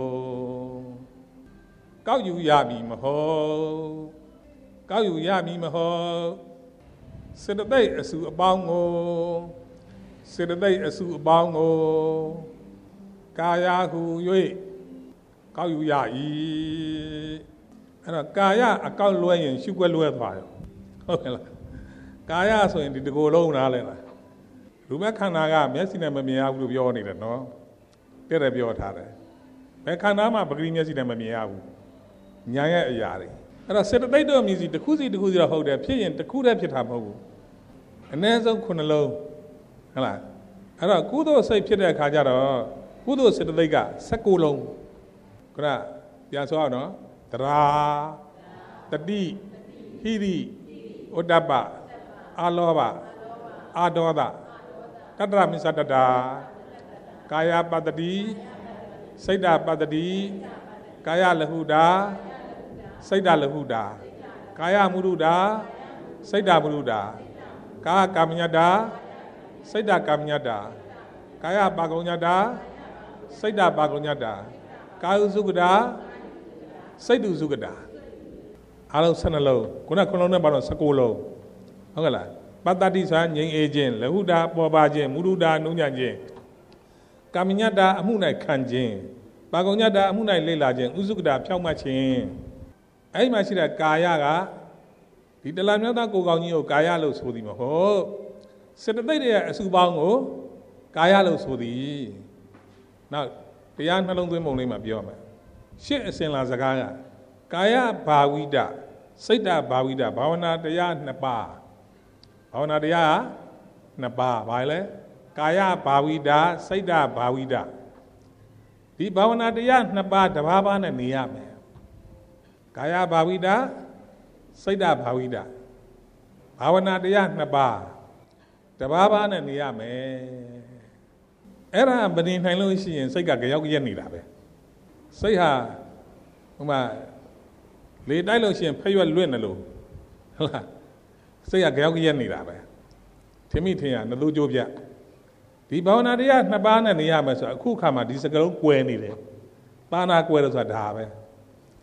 ကောက်ယူရမည်မဟုတ်ကောက်ယူရမည်မဟုတ်စေတသိက်အစုအပေါင်းကိုစေတသိက်အစုအပေါင်းကိုကာယဟု၍ကောက်ယူရ၏အဲ့တော့ကာယအကောက်လွဲရင်ရှုွက်လွဲသွားရောဟုတ်ကဲ့လားကာယဆိုရင်ဒီတကိုယ်လုံးနားလဲလားလူမဲ့ခန္ဓာကမျက်စိနဲ့မမြင်ရဘူးလို့ပြောနေတယ်နော်တဲ့တယ်ပြောထားတယ်ဘယ်ခန္ဓာမှပဂရိမျက်စိနဲ့မမြင်ရဘူးညာရဲ့အရာတွေအဲ့တော့စေတသိက်တို့မြည်စီတစ်ခုစီတစ်ခုစီတော့ဟုတ်တယ်ဖြစ်ရင်တစ်ခုတည်းဖြစ်တာမဟုတ်ဘူးအနည်းဆုံးခုနှလုံးဟုတ်လားအဲ့တော့ကုသိုလ်စိတ်ဖြစ်တဲ့အခါကျတော့ကုသိုလ်စေတသိက်က၁၉လုံးခုနပြန်ဆိုအောင်နော်တရာတတိဟိရိဩတ္တပအာလောဘအာဒေါသတတ္တရမစ္ဆတတာကာယပတ္တိစိတ်ဓာပတ္တိကာယလဟုတာစိတ်ဓာလဟုတာကာယမုဒုတာစိတ်ဓာမုဒုတာကာယကာမညတ္တာစိတ်ဓာကာမညတ္တာကာယပါကုညတ္တာစိတ်ဓာပါကုညတ္တာကာယုစုကတာစိတ်တုစုကတာအားလုံး၁၂လုံးခုနခုလုံးနဲ့ပါတော့၁၉လုံးဟုတ်ကဲ့လားပတ္တတိဆိုငြိမ်းအေးခြင်းလဟုတာပေါ်ပါခြင်းမုဒုတာနုညံ့ခြင်းကာမညတ္တာအမှု၌ခံခြင်းပါကုညတ္တာအမှု၌လေ့လာခြင်းဥစုကတာဖြောင့်မတ်ခြင်းအဲ့ဒီမှာရှိတဲ့ကာယကဒီတလမြတ်သားကိုကောင်ကြီးကိုကာယလို့ဆိုသည်မဟုတ်စေတသိက်ရဲ့အစုပေါင်းကိုကာယလို့ဆိုသည်နောက်တရားနှလုံးသွင်းပုံလေးမှာပြောမယ်ရှစ်အစဉ်လာစကားကကာယဘာဝိတစိတ်တဘာဝိတဘာဝနာတရားနှစ်ပါးဘာဝနာတရားနှစ်ပါးဘာလဲကာယဘာဝိတစိတ်တဘာဝိတဒီဘာဝနာတရားနှစ်ပါးတစ်ပါးပါးနဲ့နေရမယ်ကာယဘာဝိတစိတ်တဘာဝိတဘာဝနာတရားနှစ်ပါးတစ်ပါးပါးနဲ့နေရမယ်အဲ့ဒါမနေနိုင်လို့ရှိရင်စိတ်ကကြောက်ရက်နေတာပဲစိတ်ဟာဟိုမှာလေတိုက်လို့ရှိရင်ဖက်ရွက်လွင့်တယ်လို့ဟုတ်လားစိတ်ကကြောက်ရက်နေတာပဲထင်မိထင်ရနှလို့ကြိုးပြဒီဘာဝနာတရားနှစ်ပါးနဲ့နေရမယ်ဆိုအခုခါမှာဒီစကလုံးကွယ်နေတယ်ပါဏာကွယ်လို့ဆိုတာဒါပဲ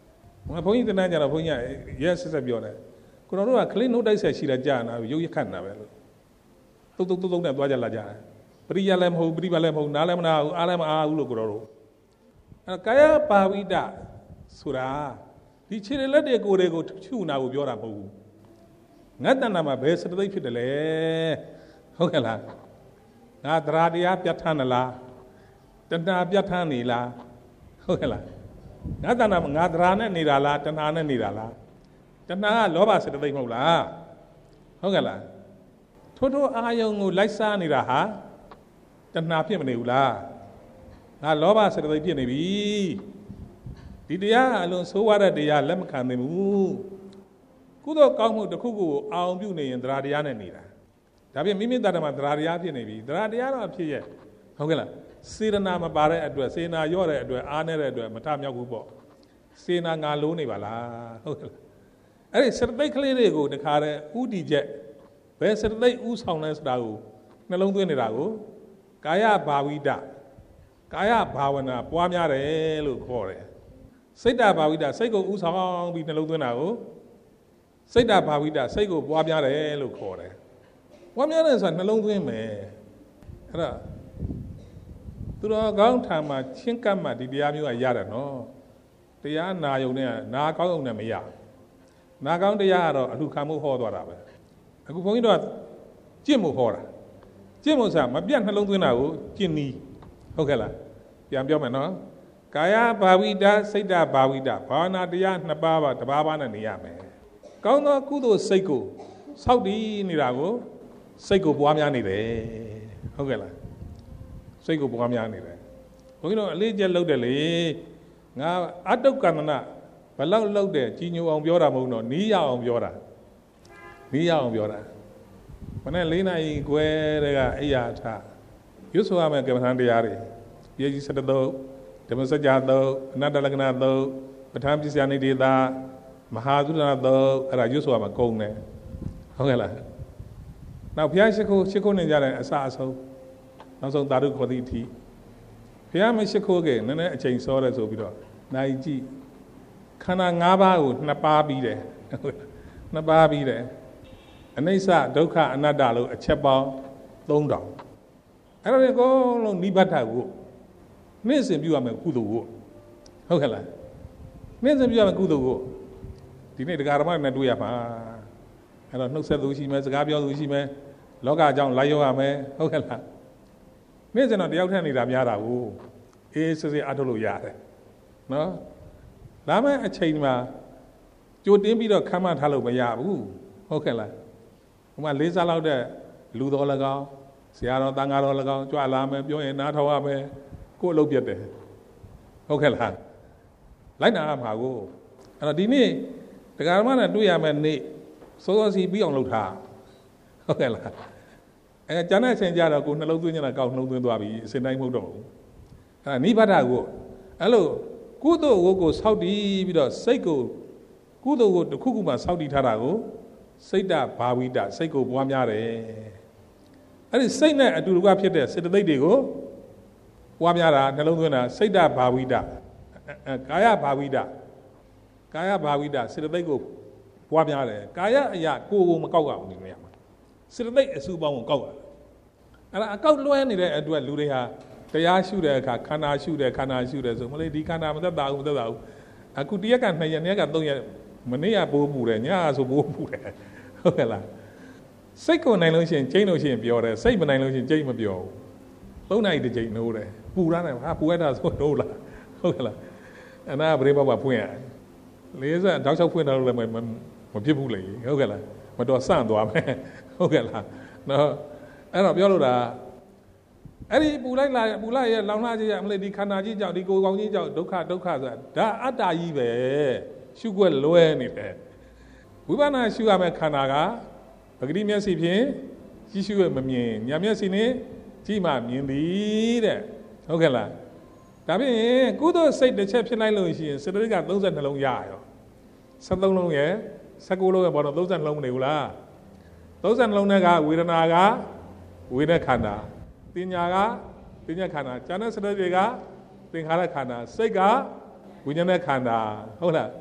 ငါဘုန်းကြီးတန်းကြတော့ဘုန်းကြီးရဲဆက်ဆက်ပြောတယ်ကိုတော်တို့ကကလေးနှုတ်တိုက်ဆက်ရှိတာကြာနာရုပ်ရခတ်နာပဲလို့တုတ်တုတ်တုတ်တုတ်နဲ့သွားကြလာကြတယ်ပရိယလည်းမဟုတ်ပရိပါလည်းမဟုတ်နားလည်းမနာဘူးအားလည်းမအားဘူးလို့ကိုတော်တို့အဲကာယပါဝိဒဆိုတာဒီခြေလက်တွေကိုယ်တွေကိုဖြူနာကိုပြောတာမဟုတ်ဘူးငါတဏ္ဍာမှာဘယ်စတသိက်ဖြစ်တယ်လဲဟုတ်ကဲ့လားငါတရားတရားပြဋ္ဌာန်းလားတဏှာပြဋ္ဌာန်းနေလားဟုတ်ကဲ့လားငါတဏ္ဍာမှာငါတရားနဲ့နေတာလားတဏှာနဲ့နေတာလားတဏှာကလောဘစတသိက်မဟုတ်လားဟုတ်ကဲ့လားထို့ထို့အာယုံကိုလိုက်စားနေတာဟာတဏှာဖြစ်မနေဘူးလားငါလောဘစတသိက်ဖြစ်နေပြီဒီတရားအလုံးဆိုးဝါးတဲ့တရားလက်မခံနိုင်ဘူးကုသိုလ်ကောင်းမှုတစ်ခုခုကိုအောင်ပြုနေရင်တရားတရားနဲ့နေတာဒါပြင်မိမိတတ္တမှာတရားတရားဖြစ်နေပြီတရားတရားတော့ဖြစ်ရဲ့ဟုတ်ကဲ့လားစေတနာမပါတဲ့အတွက်စေနာရော့တဲ့အတွက်အားနေတဲ့အတွက်မထမြောက်ဘူးပေါ့စေနာငါလုံးနေပါလားဟုတ်ကဲ့လားအဲ့ဒီစတသိက်ကလေးတွေကိုတခါတည်းဥတီချက်ဘယ်စတသိက်ဥဆောင်လဲဆိုတာကိုနှလုံးသွင်းနေတာကိုကာယဘာဝိဒကာယဘာဝနာပွားများတယ်လို့ခေါ်တယ်စိတ်တဘာဝိဒစိတ်ကိုဥဆောင်ပြီးနှလုံးသွင်းတာကိုစိတ်တဘာဝိဒစိတ်ကိုပွားများတယ်လို့ခေါ်တယ်ပွားများတယ်ဆိုတာနှလုံးသွင်းမယ်အဲ့ဒါသူတော်ကောင်းထံမှာချင်းကပ်မှဒီတရားမျိုးကရတယ်နော်တရားနာယုံနဲ့နာကောင်းယုံနဲ့မရနာကောင်းတရားကတော့အလှခံမှုဟောသွားတာပဲအခုဘုန်းကြီးတို့ကကြင့်မှုဟောတာကြင့်မှုဆိုတာမပြတ်နှလုံးသွင်းတာကိုကျင့်နီးဟုတ်ကဲ့လားပြန်ပြောမယ်နော်ကာယဘာဝိဒစိတ်တဘာဝိဒဘာဝနာတရားနှစ်ပါးပါတစ်ပါးပါးနဲ့နေရမယ်ကောင်းသောကုသိုလ်စိတ်ကိုစောက်တည်နေတာကိုစိတ်ကိုပွားများနေတယ်ဟုတ်ကဲ့လားစိတ်ကိုပွားများနေတယ်ဘုန်းကြီးတို့အလေးကျက်လုပ်တယ်လေငါအတုကန္တနာဘလောက်လုပ်တယ်ကြီးညိုအောင်ပြောတာမဟုတ်တော့နီးရအောင်ပြောတာနီးရအောင်ပြောတာမနေ့လေးနာရီခွဲတည်းကအိယာထရွတ်ဆိုရမယ်ကမ္မထံတရားတွေပြေကြီးစတသုတ်ဓမ္မစကြာသုတ်အနတ္တလက္ခဏာသုတ်ပဋ္ဌာန်းပစ္စယနိဒေတာမဟာသုဒ္ဓနာသုတ်အဲ့ဒါရွတ်ဆိုရမှာကုန်တယ်ဟုတ်ကဲ့လားနောက်ဘုရားရှိခိုးရှိခိုးနေကြတဲ့အစအဆုံးနောက်ဆုံးသာဓုခေါ်သည့်အထိဘုရားမရှိခိုးခဲ့နည်းနည်းအချိန်စောတယ်ဆိုပြီးတော့နိုင်ကြည့်ခန္ဓာ၅ပါးကိုနှစ်ပါးပြီးတယ်နှစ်ပါးပြီးတယ်အနိစ္စဒုက္ခအနတ္တလို့အချက်ပေါင်းသုံးထောင်အဲ့ဒါကိုလုံးနိဗ္ဗာန်ကိုနေ့စဉ်ပြုရမယ်ကုသိုလ်ကိုဟုတ်ကဲ့လားနေ့စဉ်ပြုရမယ်ကုသိုလ်ကိုဒီနေ့တရားဓမ္မနဲ့တွေ့ရမှာအဲ့တော့နှုတ်ဆက်သူရှိမယ်စကားပြောသူရှိမယ်လောကအကြောင်းလိုက်ရောက်ရမယ်ဟုတ်ကဲ့လားနေ့စဉ်တော့တယောက်ထက်နေတာများတာကိုအေးစစ်စစ်အထုတ်လို့ရတယ်နော်ဒါမှအချိန်မှာကြိုတင်းပြီးတော့ခမ်းမထားလို့မရဘူးဟုတ်ကဲ့လားဟိုမှာလေးစားလောက်တဲ့လူတော်၎င်းဆရာတော်တန်ဃာတော်၎င်းကြွလာမယ်ပြောရင်နားထောင်ရမယ်ကိုယ်အလုပ်ပြတ်တယ်ဟုတ်ကဲ့လားလိုက်နာရမှာကိုအဲ့တော့ဒီနေ့တရားဓမ္မနဲ့တွေ့ရမယ်နေ့စောစောစီပြီးအောင်လုပ်ထားဟုတ်ကဲ့လားအဲကျန်တဲ့အချိန်ကျတော့ကိုနှလုံးသွင်းနေတာကောက်နှလုံးသွင်းသွားပြီအစဉ်တိုင်းမဟုတ်တော့ဘူးအဲ့ဒါနိဗ္ဗာန်ကိုအဲ့လိုကုသိုလ်ကိုကိုစောင့်တည်ပြီးတော့စိတ်ကိုကုသိုလ်ကိုတစ်ခုခုမှစောင့်တည်ထားတာကိုစိတ်တဘာဝိတစိတ်ကိုပွားများတယ်အဲ့ဒီစိတ်နဲ့အတူတူကဖြစ်တဲ့စေတသိက်တွေကိုပွားများတာနှလုံးသွင်းတာစိတ်တဘာဝိတကာယဘာဝိတကာယဘာဝိတစေတသိက်ကိုပွားများတယ်ကာယအရာကိုယ်ကိုမကောက်ရဘူးဒီနေရာမှာစေတသိက်အစုပေါင်းကိုကောက်ရတယ်အဲ့ဒါအကောက်လွှဲနေတဲ့အတွက်လူတွေဟာတရားရှုတဲ့အခါခန္ဓာရှုတယ်ခန္ဓာရှုတယ်ဆိုမလို့ဒီခန္ဓာမသက်သာဘူးမသက်သာဘူးအခုတရက်ကနှစ်ရက်နေ့ကသုံးရက်မနေ့ကဘိုးပူတယ်ညဆိုဘိုးပူတယ်ဟုတ်ကဲ့လားစိတ်ကိုနိုင်လို့ရှိရင်ကျိန်းလို့ရှိရင်ပြောတယ်စိတ်မနိုင်လို့ရှိရင်ကျိန်းမပြောဘူးသုံးနိုင်တစ်ကျိန်းနိုးတယ်ပူရမ်းတယ်ဟာပူရတာဆိုနိုးလားဟုတ်ကဲ့လားအနာဗရေဘဘဖွင့်ရလေးစားတောက်လျှောက်ဖွင့်တော့လည်းမဖြစ်ဘူးလေဟုတ်ကဲ့လားမတော်ဆန့်သွားမယ်ဟုတ်ကဲ့လားနော်အဲ့တော့ပြောလို့တာအဲ့ဒီပူလိုက်လာပူလိုက်ရဲ့လောင်လာကြီးရမလေးဒီခန္ဓာကြီးကြောင့်ဒီကိုယ်ကောင်းကြီးကြောင့်ဒုက္ခဒုက္ခဆိုတာဒါအတ္တကြီးပဲရှုွက်လွဲနေတယ်ဝိပဿနာရှုရမယ့်ခန္ဓာကပဂတိမျက်စိဖြင့်ကြည့်ရှုရမမြင်ညာမျက်စိနဲ့ကြည့်မှမြင်သည်တဲ့ဟုတ်ကဲ့လားဒါဖြင့်ကုသိုလ်စိတ်တစ်ချက်ဖြစ်လိုက်လို့ရှိရင်စေတသိက်ကသုံးဆယ်နှလုံးရရောဆယ်သုံးလုံးရယ်ဆယ်ကိုးလုံးရယ်ဘောတော့သုံးဆယ်နှလုံးမနေဘူးလားသုံးဆယ်နှလုံးနဲ့ကဝေဒနာကဝေဒနာခန္ဓာပညာကပညာခန္ဓာဉာဏ်နဲ့စတဲ့တွေကသင်္ခါရခန္ဓာစိတ်ကဝိညာဉ်နဲ့ခန္ဓာဟုတ်လား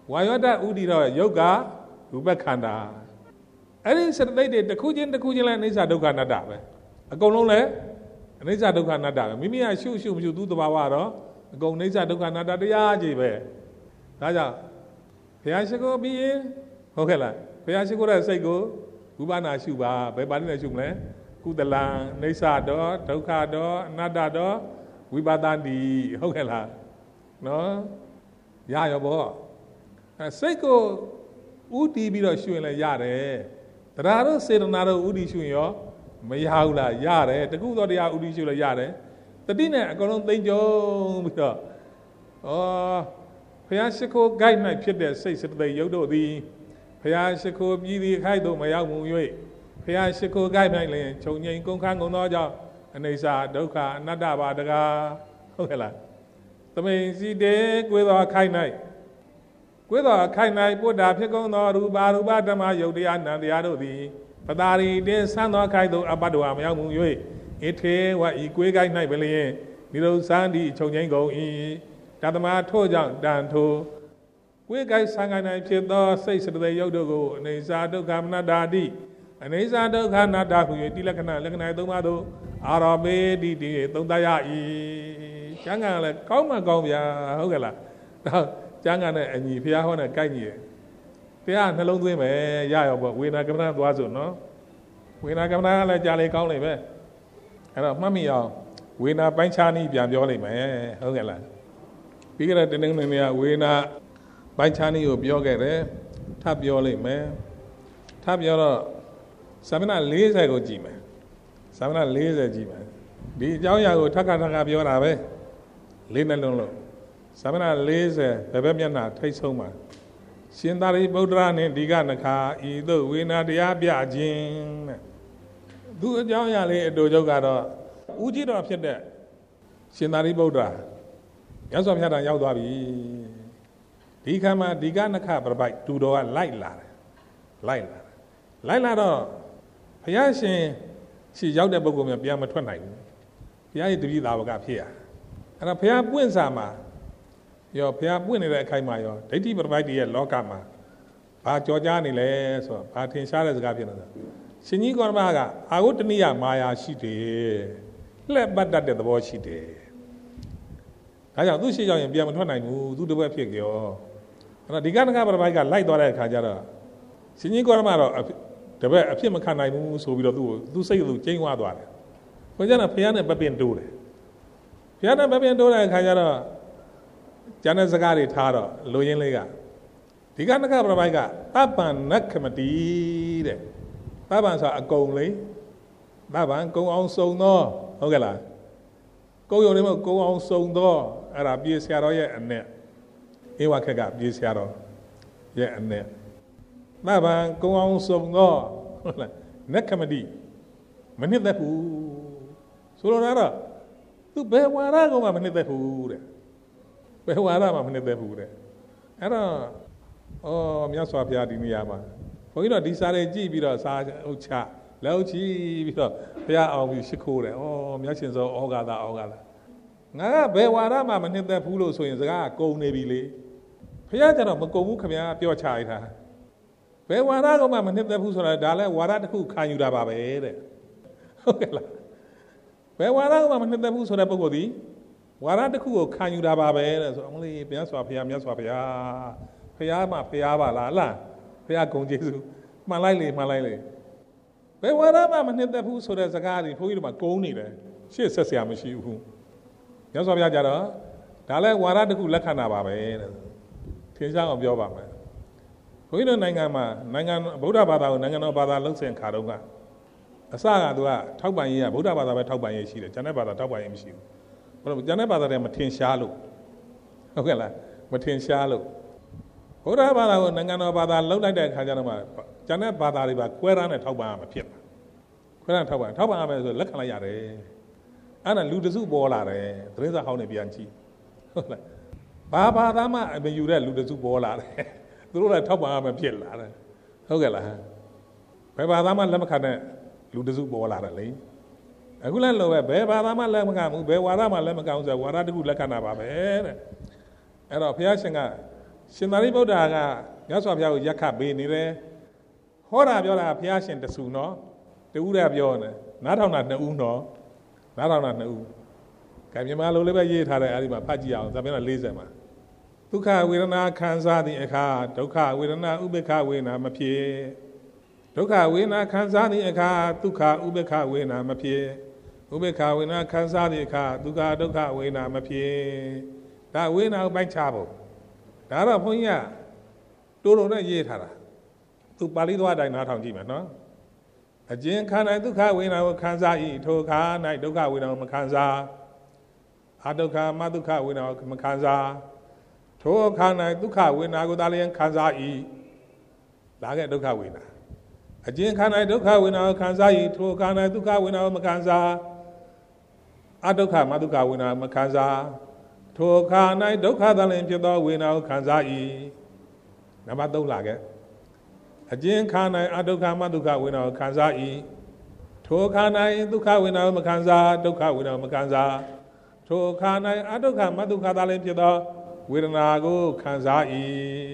ဝါယောဓာတ်ဥဒိတော့ယုတ်ကရူပခန္ဓာအဲ့ဒီစတသိက်တွေတစ်ခုချင်းတစ်ခုချင်းလဲအိဋ္ဌဒုက္ခအနတ္တပဲအကုန်လုံးလဲအိဋ္ဌဒုက္ခအနတ္တပဲမိမိကရှုရှုမရှုသူ့တဘာဝတော့အကုန်အိဋ္ဌဒုက္ခအနတ္တတရားကြီးပဲဒါကြောင့်ဘုရားရှိခိုးပြီးရင်ဟုတ်ကဲ့လားဘုရားရှိခိုးတဲ့စိတ်ကိုဝိပဿနာရှုပါဘယ်ပါဠိနဲ့ရှုမလဲကုသလံအိဋ္ဌတော့ဒုက္ခတော့အနတ္တတော့ဝိပဿနာဟုတ်ကဲ့လားနော်ရရောပေါ့အဲစိတ်ကိုဥတီးပြီးတော့ရှုရင်လည်းရတယ်တရားတို့စေတနာတို့ဥတီးရှုရင်ရောမရဘူးလားရတယ်တကုသောတရားဥတီးရှုလည်းရတယ်တတိနဲ့အကုန်လုံးသိမ့်ကြုံပြီးတော့ဩဘုရားရှိခိုး guide ၌ဖြစ်တဲ့စိတ်စတသိက်ရုပ်တို့သည်ဘုရားရှိခိုးပြည်သည်ခိုက်တို့မရောက်မှု၍ဘုရားရှိခိုး guide ၌လည်းခြုံငိမ်ကုန်ခန်းကုန်သောကြောင့်အနိစ္စဒုက္ခအနတ္တပါတကားဟုတ်ကဲ့လားသမိန်စီတေကိုယ်တော်ခိုက်၌ကိုယ်တော်ခိုက်၌ပုဒ္ဒါဖြစ်ကုန်သောရူပါရူပဓမ္မယုတ်တရားနံတရားတို့သည်ပတာရီတင်းဆန်းသောခိုက်သို့အပတ္တဝါမရောက်မှု၍ဣထေဝဤကိုယ်ခိုက်၌ပလျင်နိရုသန္တိခြုံငိမ်ကုန်၏တသမထို့ကြောင့်တန်ထိုကိုယ်ခိုက်ဆန်းခိုက်၌ဖြစ်သောစိတ်စတသိက်ယုတ်တို့ကိုအနိစ္စဒုက္ခမနတ္တာတိအနိစ္စဒုက္ခအနတ္တဟု၍တိလက္ခဏလက္ခဏာသုံးပါးသို့အာရောပေတိတိသုံးသရ၏ကျမ်းဂန်လည်းကောင်းမှကောင်းဗျာဟုတ်ကဲ့လားတော့ကျမ်းဂန်နဲ့အညီဘုရားဟောနဲ့ကိုက်ညီတယ်တရားနှလုံးသွင်းမယ်ရရောပေါ့ဝေဒနာကမ္မနာသွားစို့နော်ဝေဒနာကမ္မနာကလည်းကြားလေကောင်းလိမ့်မယ်အဲ့တော့မှတ်မိအောင်ဝေဒနာပိုင်းခြားနည်းပြန်ပြောလိမ့်မယ်ဟုတ်ကဲ့လားပြီးကြတဲ့တင်းတင်းနေနေကဝေဒနာပိုင်းခြားနည်းကိုပြောခဲ့တယ်ထပ်ပြောလိမ့်မယ်ထပ်ပြောတော့သမဏ၄၀ကိုကြည့်မယ်သမဏ၄၀ကြည့်မယ်ဒီအကြောင်းအရာကိုထပ်ခါထပ်ခါပြောတာပဲလေးနှလုံးလို့သမဏ၄၀ဘယ်ဘက်မျက်နှာထိတ်ဆုံးမှာရှင်သာရိပုတ္တရာနှင့်ဒီကနခါဤသို့ဝေဒနာတရားပြခြင်းတဲ့သူအကြောင်းအရာလေးအတူချုပ်ကတော့ဥကြည့်တော်ဖြစ်တဲ့ရှင်သာရိပုတ္တရာရသော်မြတ်တာရောက်သွားပြီဒီခါမှာဒီကနခပြပိုက်တူတော်ကလိုက်လာတယ်လိုက်လာတယ်လိုက်လာတော့ဘုရားရှင်ရှိရောက်တဲ့ပုဂ္ဂိုလ်များပြန်မထွက်နိုင်ဘူးဘုရားရဲ့တပည့်သားဘကဖြစ်ရအဲ့တော့ဘုရားပွင့်စာမှာရောဘုရားပွင့်နေတဲ့အခိုက်မှာရောဒိဋ္ဌိပရပိုက်တည်းရဲ့လောကမှာဘာကြောကြားနေလဲဆိုတော့ဘာထင်ရှားတဲ့စကားဖြစ်နေတာရှင်ကြီးကောရမကအာဟုတနိယမာယာရှိတယ်လှက်ပတ်တတ်တဲ့သဘောရှိတယ်ဒါကြောင့်သူ့ရှိရောက်ရင်ပြန်မထွက်နိုင်ဘူးသူတပည့်ဖြစ်ကြောအဲ့တော့ဒီကနကပရပိုက်ကလိုက်သွားတဲ့အခါကျတော့ရှင်ကြီးကောရမတော့တပည့်အဖြစ်မခံနိုင်ဘူးဆိုပြီးတော့သူ့ကိုသူ့စိတ်ကသူကျိန်းဝါသွားတယ်ဘုရားကဘုရားနဲ့ပပင်တိုးတယ်ဘုရားနဲ့ပပင်တိုးတဲ့အခါကျတော့ကျန်တဲ့စကားတွေထားတော့လိုရင်းလေးကဒီကနကပရပိုက်ကသဗ္ဗံနက္ခမတိတဲ့သဗ္ဗံဆိုတာအကုန်လေသဗ္ဗံကုံအောင်စုံသောဟုတ်ကဲ့လားကုံရုံနဲ့မကုံအောင်စုံသောအဲ့ဒါပြေဆရာတော်ရဲ့အနဲ့ဧဝခက်ကပြေဆရာတော်ရဲ့အနဲ့သဗ္ဗံကုံအောင်စုံသောဟုတ်လားနက္ခမတိမနစ်သက်ဘူးဆိုလိုတာတော့သူဘယ်ဝါရကောမှမနစ်သက်ဘူးတဲ့ဘယ်ဝါရမှမနစ်သက်ဘူးတဲ့အဲ့တော့ဩမြတ်စွာဘုရားဒီနေရာမှာဘုန်းကြီးတို့ဒီစာတွေကြည့်ပြီးတော့စာဥချလက်ဥချပြီးတော့ဘုရားအောင်ပြီးရှိခိုးတယ်ဩမြတ်ရှင်စောဩဃာတာဩဃာတာငါကဘယ်ဝါရမှမနစ်သက်ဘူးလို့ဆိုရင်စကားကုံနေပြီလေဘုရားကျတော့မကုံဘူးခင်ဗျာပြောချလိုက်တာဘယ်ဝါရကောမှမနစ်သက်ဘူးဆိုတာဒါလည်းဝါရတစ်ခုခံယူတာပါပဲတဲ့ဟုတ်ကဲ့လားဘယ်ဝါရကောမှမနစ်သက်ဘူးဆိုတဲ့ပုဂ္ဂိုလ်ဒီဝါရတစ်ခုကိုခံယူတာပါပဲတဲ့ဆိုအမလေးဘုရားစွာဘုရားမြတ်စွာဘုရားဘုရားမှာဘုရားပါလားလားဘုရားဂုဏ်ကျေးဇူးမှန်လိုက်လေမှန်လိုက်လေဘယ်ဝါရမှမနှစ်သက်ဘူးဆိုတဲ့စကားတွေဘုန်းကြီးတို့မှာဂုဏ်နေတယ်ရှေ့ဆက်ဆရာမရှိဘူးမြတ်စွာဘုရားကြတော့ဒါလည်းဝါရတစ်ခုလက်ခံတာပါပဲတဲ့ထင်ရှားအောင်ပြောပါမယ်ဘုန်းကြီးတို့နိုင်ငံမှာနိုင်ငံဗုဒ္ဓဘာသာကိုနိုင်ငံတော်ဘာသာလုံးစင်ခါတော့ကအစကသူကထောက်ပံ့ရေးကဗုဒ္ဓဘာသာပဲထောက်ပံ့ရေးရှိတယ်ကျန်တဲ့ဘာသာထောက်ပံ့ရေးမရှိဘူးဘယ်လိုကျန်တဲ့ဘာသာတွေမထင်ရှားလို့ဟုတ်ကဲ့လားမထင်ရှားလို့ဘုရားဘာသာကိုနိုင်ငံတော်ဘာသာလှုပ်လိုက်တဲ့အခါကျတော့မှကျန်တဲ့ဘာသာတွေပါကွဲရမ်းနဲ့ထောက်ပံ့ရမှာဖြစ်မှာခွဲရမ်းထောက်ပံ့ထောက်ပံ့ရမယ်ဆိုလက်ခံလိုက်ရတယ်အဲ့ဒါလူတစုပေါ်လာတယ်သတင်းစာဟောင်းနေပြန်ကြည့်ဟုတ်လားဘာဘာသာမှမယူတဲ့လူတစုပေါ်လာတယ်သူတို့လည်းထောက်ပံ့ရမယ်ဖြစ်လာတယ်ဟုတ်ကဲ့လားဘယ်ဘာသာမှလက်မခံတဲ့လူတစုပေါ်လာတယ်လေအခုလည်းလိုပဲဘယ်ဘာသာမှလက်မခံဘူးဘယ်ဝါဒမှလက်မခံဘူးဆိုဝါဒတခုလက်ခံတာပါပဲတဲ့အဲ့တော့ဘုရားရှင်ကရှင်သာရိပုတ္တရာကမြတ်စွာဘုရားကိုရက်ခပေးနေတယ်ဟောတာပြောတာဘုရားရှင်တဆူနော်တူဦးရပြောနေနားထောင်တာနှစ်ဦးနော်နားထောင်တာနှစ်ဦးကံမြန်မာလိုလေးပဲရေးထားတယ်အဲဒီမှာဖတ်ကြည့်အောင်ဇာပြန်၄၀မှာဒုက္ခဝေဒနာခံစားသည့်အခါဒုက္ခဝေဒနာဥပေက္ခဝေဒနာမဖြစ်ဒုက္ခဝေဒနာခံစားသည့်အခါဒုက္ခဥပေက္ခဝေဒနာမဖြစ်ဥပေက္ခဝေဒနာခံစားသည့်အခါဒုက္ခဒုက္ခဝေဒနာမဖြစ်ဒါဝေဒနာကိုပိုင်းခြားဖို့ဒါတော့ဘုန်းကြီးကတိုးတုံနဲ့ရေးထားတာသူပါဠိတော်အတိုင်းနားထောင်ကြည့်မယ်နော်အကျဉ်းခန္ဓာဒုက္ခဝေဒနာကိုခံစား၏ထိုခါ၌ဒုက္ခဝေဒနာကိုမခံစားအဒုက္ခမဒုက္ခဝေဒနာကိုမခံစားထိုခါ၌ဒုက္ခဝေဒနာကိုသာလျှင်ခံစား၏ဒါကဒုက္ခဝေဒနာအကျဉ်းခန္ဓာဒုက္ခဝေဒနာကိုခံစား၏ထိုခါ၌ဒုက္ခဝေဒနာကိုမခံစားအဒုက္ခမဒုက္ခဝေဒနာမခံစားထိုခါ၌ဒုက္ခသာလျှင်ဖြစ်သောဝေဒနာကိုခံစား၏နံပါတ်၃လာခဲ့အကျဉ်းခါ၌အဒုက္ခမဒုက္ခဝေဒနာကိုခံစား၏ထိုခါ၌ဒုက္ခဝေဒနာကိုမခံစားဒုက္ခဝေဒနာကိုမခံစားထိုခါ၌အဒုက္ခမဒုက္ခသာလျှင်ဖြစ်သောဝေဒနာကိုခံစား၏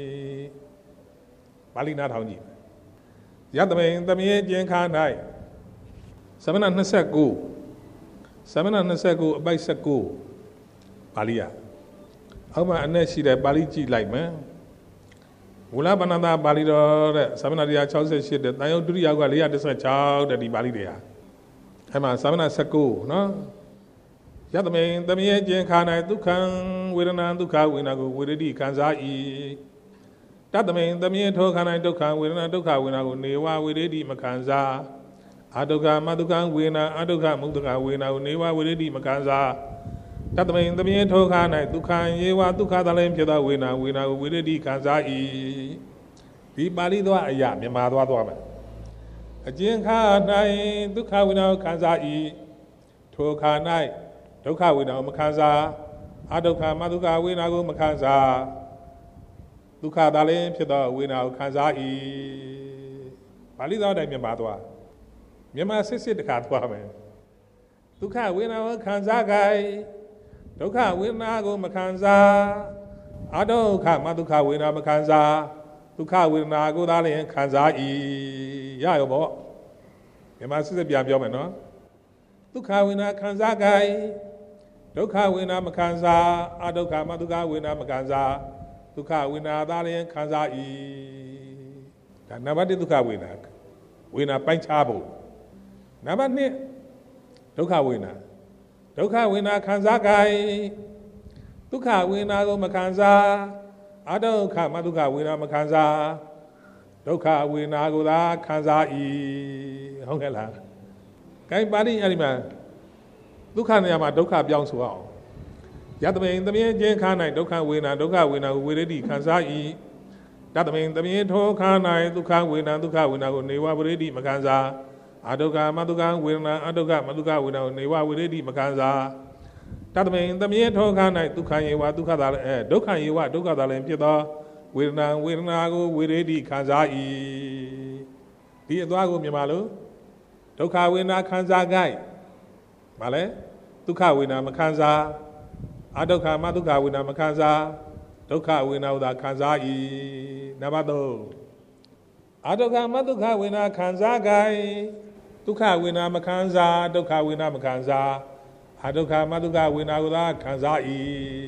ပါဠိနားထောင်ကြည့်ယတမိန်သမယေကျင်ခါ၌သမဏ၂၉သမဏ၂၉အပိုက်၁၉ပါဠိရအောက်မှာအ내ရှိတဲ့ပါဠိကြည့်လိုက်မယ်ဝုလပဏ္ဏပါဠိတော်တဲ့သမဏတရား၆၈တဲ့တန်ယုတ်ဒုတိယက၄၁၆တဲ့ဒီပါဠိတွေဟာအဲ့မှာသမဏ၁၉နော်ယတမိန်သမယေကျင်ခါ၌ဒုက္ခံဝေဒနာဒုက္ခဝေဒနာကိုဝေရတိခံစား၏တတမိန်သမယေထောခါ၌ဒုက္ခဝေဒနာဒုက္ခဝေဒနာကိုနေဝဝေရတိမခံစားအဒုက္ခမဒုက္ခဝေဒနာအဒုက္ခမုဒ္ဒကဝေဒနာကိုနေဝဝေရတိမခံစားတတမိန်သမယေထောခါ၌ဒုက္ခယေဝဒုက္ခသလည်းဖြစ်သောဝေဒနာဝေဒနာကိုဝေရတိခံစား၏ဒီပါဠိတော်အရာမြန်မာသွားသွားမယ်အကျဉ်းခါ၌ဒုက္ခဝေဒနာကိုခံစား၏ထိုခါ၌ဒုက္ခဝေဒနာကိုမခံစားအဒုက္ခမဒုက္ခဝေဒနာကိုမခံစားဒုက္ခသာလျှင်ဖြစ်သောဝေဒနာကိုခံစား၏ပါဠိတော်တိုင်းမြန်မာသွားမြန်မာစစ်စစ်တခါသွားမယ်ဒုက္ခဝေဒနာကိုခံစားကြဒုက္ခဝေဒနာကိုမခံစားအဒုက္ခမဒုက္ခဝေဒနာမခံစားဒုက္ခဝေဒနာကိုသာလျှင်ခံစား၏ရရောပေါ့မြန်မာစစ်စစ်ပြန်ပြောမယ်နော်ဒုက္ခဝေဒနာခံစားကြဒုက္ခဝေဒနာမခံစားအဒုက္ခမဒုက္ခဝေဒနာမခံစားဒုက္ခဝေဒနာသာလျှင်ခံစား၏ဒါနံပါတ်၁ဒုက္ခဝေဒနာဝေဒနာပိုင်းခြားဖို့နံပါတ်၂ဒုက္ခဝေဒနာဒုက္ခဝေဒနာခံစားကြဒုက္ခဝေဒနာကိုမခံစားအဒုက္ခမဒုက္ခဝေဒနာမခံစားဒုက္ခဝေဒနာကိုသာခံစား၏ဟုတ်ကဲ့လားကိုင်ပါဠိအဲ့ဒီမှာဒုက္ခနေရာမှာဒုက္ခပြောင်းဆိုအောင်ယတမိန်သမယေကျင်ခါ၌ဒုက္ခဝေဒနာဒုက္ခဝေဒနာကိုဝေရတိခံစား၏တတမိန်သမယေထောခါ၌ဒုက္ခဝေဒနာဒုက္ခဝေဒနာကိုနေဝဝေရတိမခံစားအဒုက္ခမဒုက္ခဝေဒနာအဒုက္ခမဒုက္ခဝေဒနာကိုနေဝဝေရတိမခံစားတတမိန်သမယေထောခါ၌ဒုက္ခယေဝဒုက္ခသာလည်းအဲဒုက္ခယေဝဒုက္ခသာလည်းဖြစ်သောဝေဒနာဝေဒနာကိုဝေရတိခံစား၏ဒီအသွားကိုမြန်မာလို့ဒုက္ခဝေဒနာခံစားကြ။ဘာလဲဒုက္ခဝေဒနာမခံစားအဒုက္ခမဒုက္ခဝေဒနာမခံစားဒုက္ခဝေဒနာကိုသာခံစား၏နံပါတ်၃အဒုက္ခမဒုက္ခဝေဒနာခံစားကြဒုက္ခဝေဒနာမခံစားဒုက္ခဝေဒနာမခံစားအဒုက္ခမဒုက္ခဝေဒနာကိုသာခံစား၏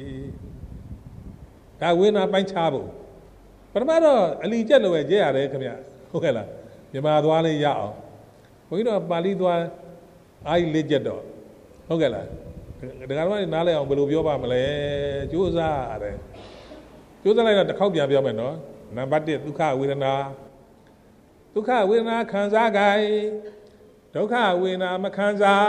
ဒါဝေဒနာပိုင်းခြားဖို့ပထမတော့အလီကျက်လို့ပဲကြည့်ရတယ်ခင်ဗျဟုတ်ကဲ့လားမြန်မာသွားလေးရအောင်ဘုန်းကြီးတို့ပါဠိသွားအားကြီးလက်ကျက်တော့ဟုတ်ကဲ့လားဒကာတော်ကနားလဲအောင်ဘယ်လိုပြောပါမလဲကြိုးစားရတယ်ကြိုးစားလိုက်တော့တစ်ခေါက်ပြန်ပြောမယ်နော်နံပါတ်၁ဒုက္ခဝေဒနာဒုက္ခဝေဒနာခံစားကြဒုက္ခဝေဒနာမခံစား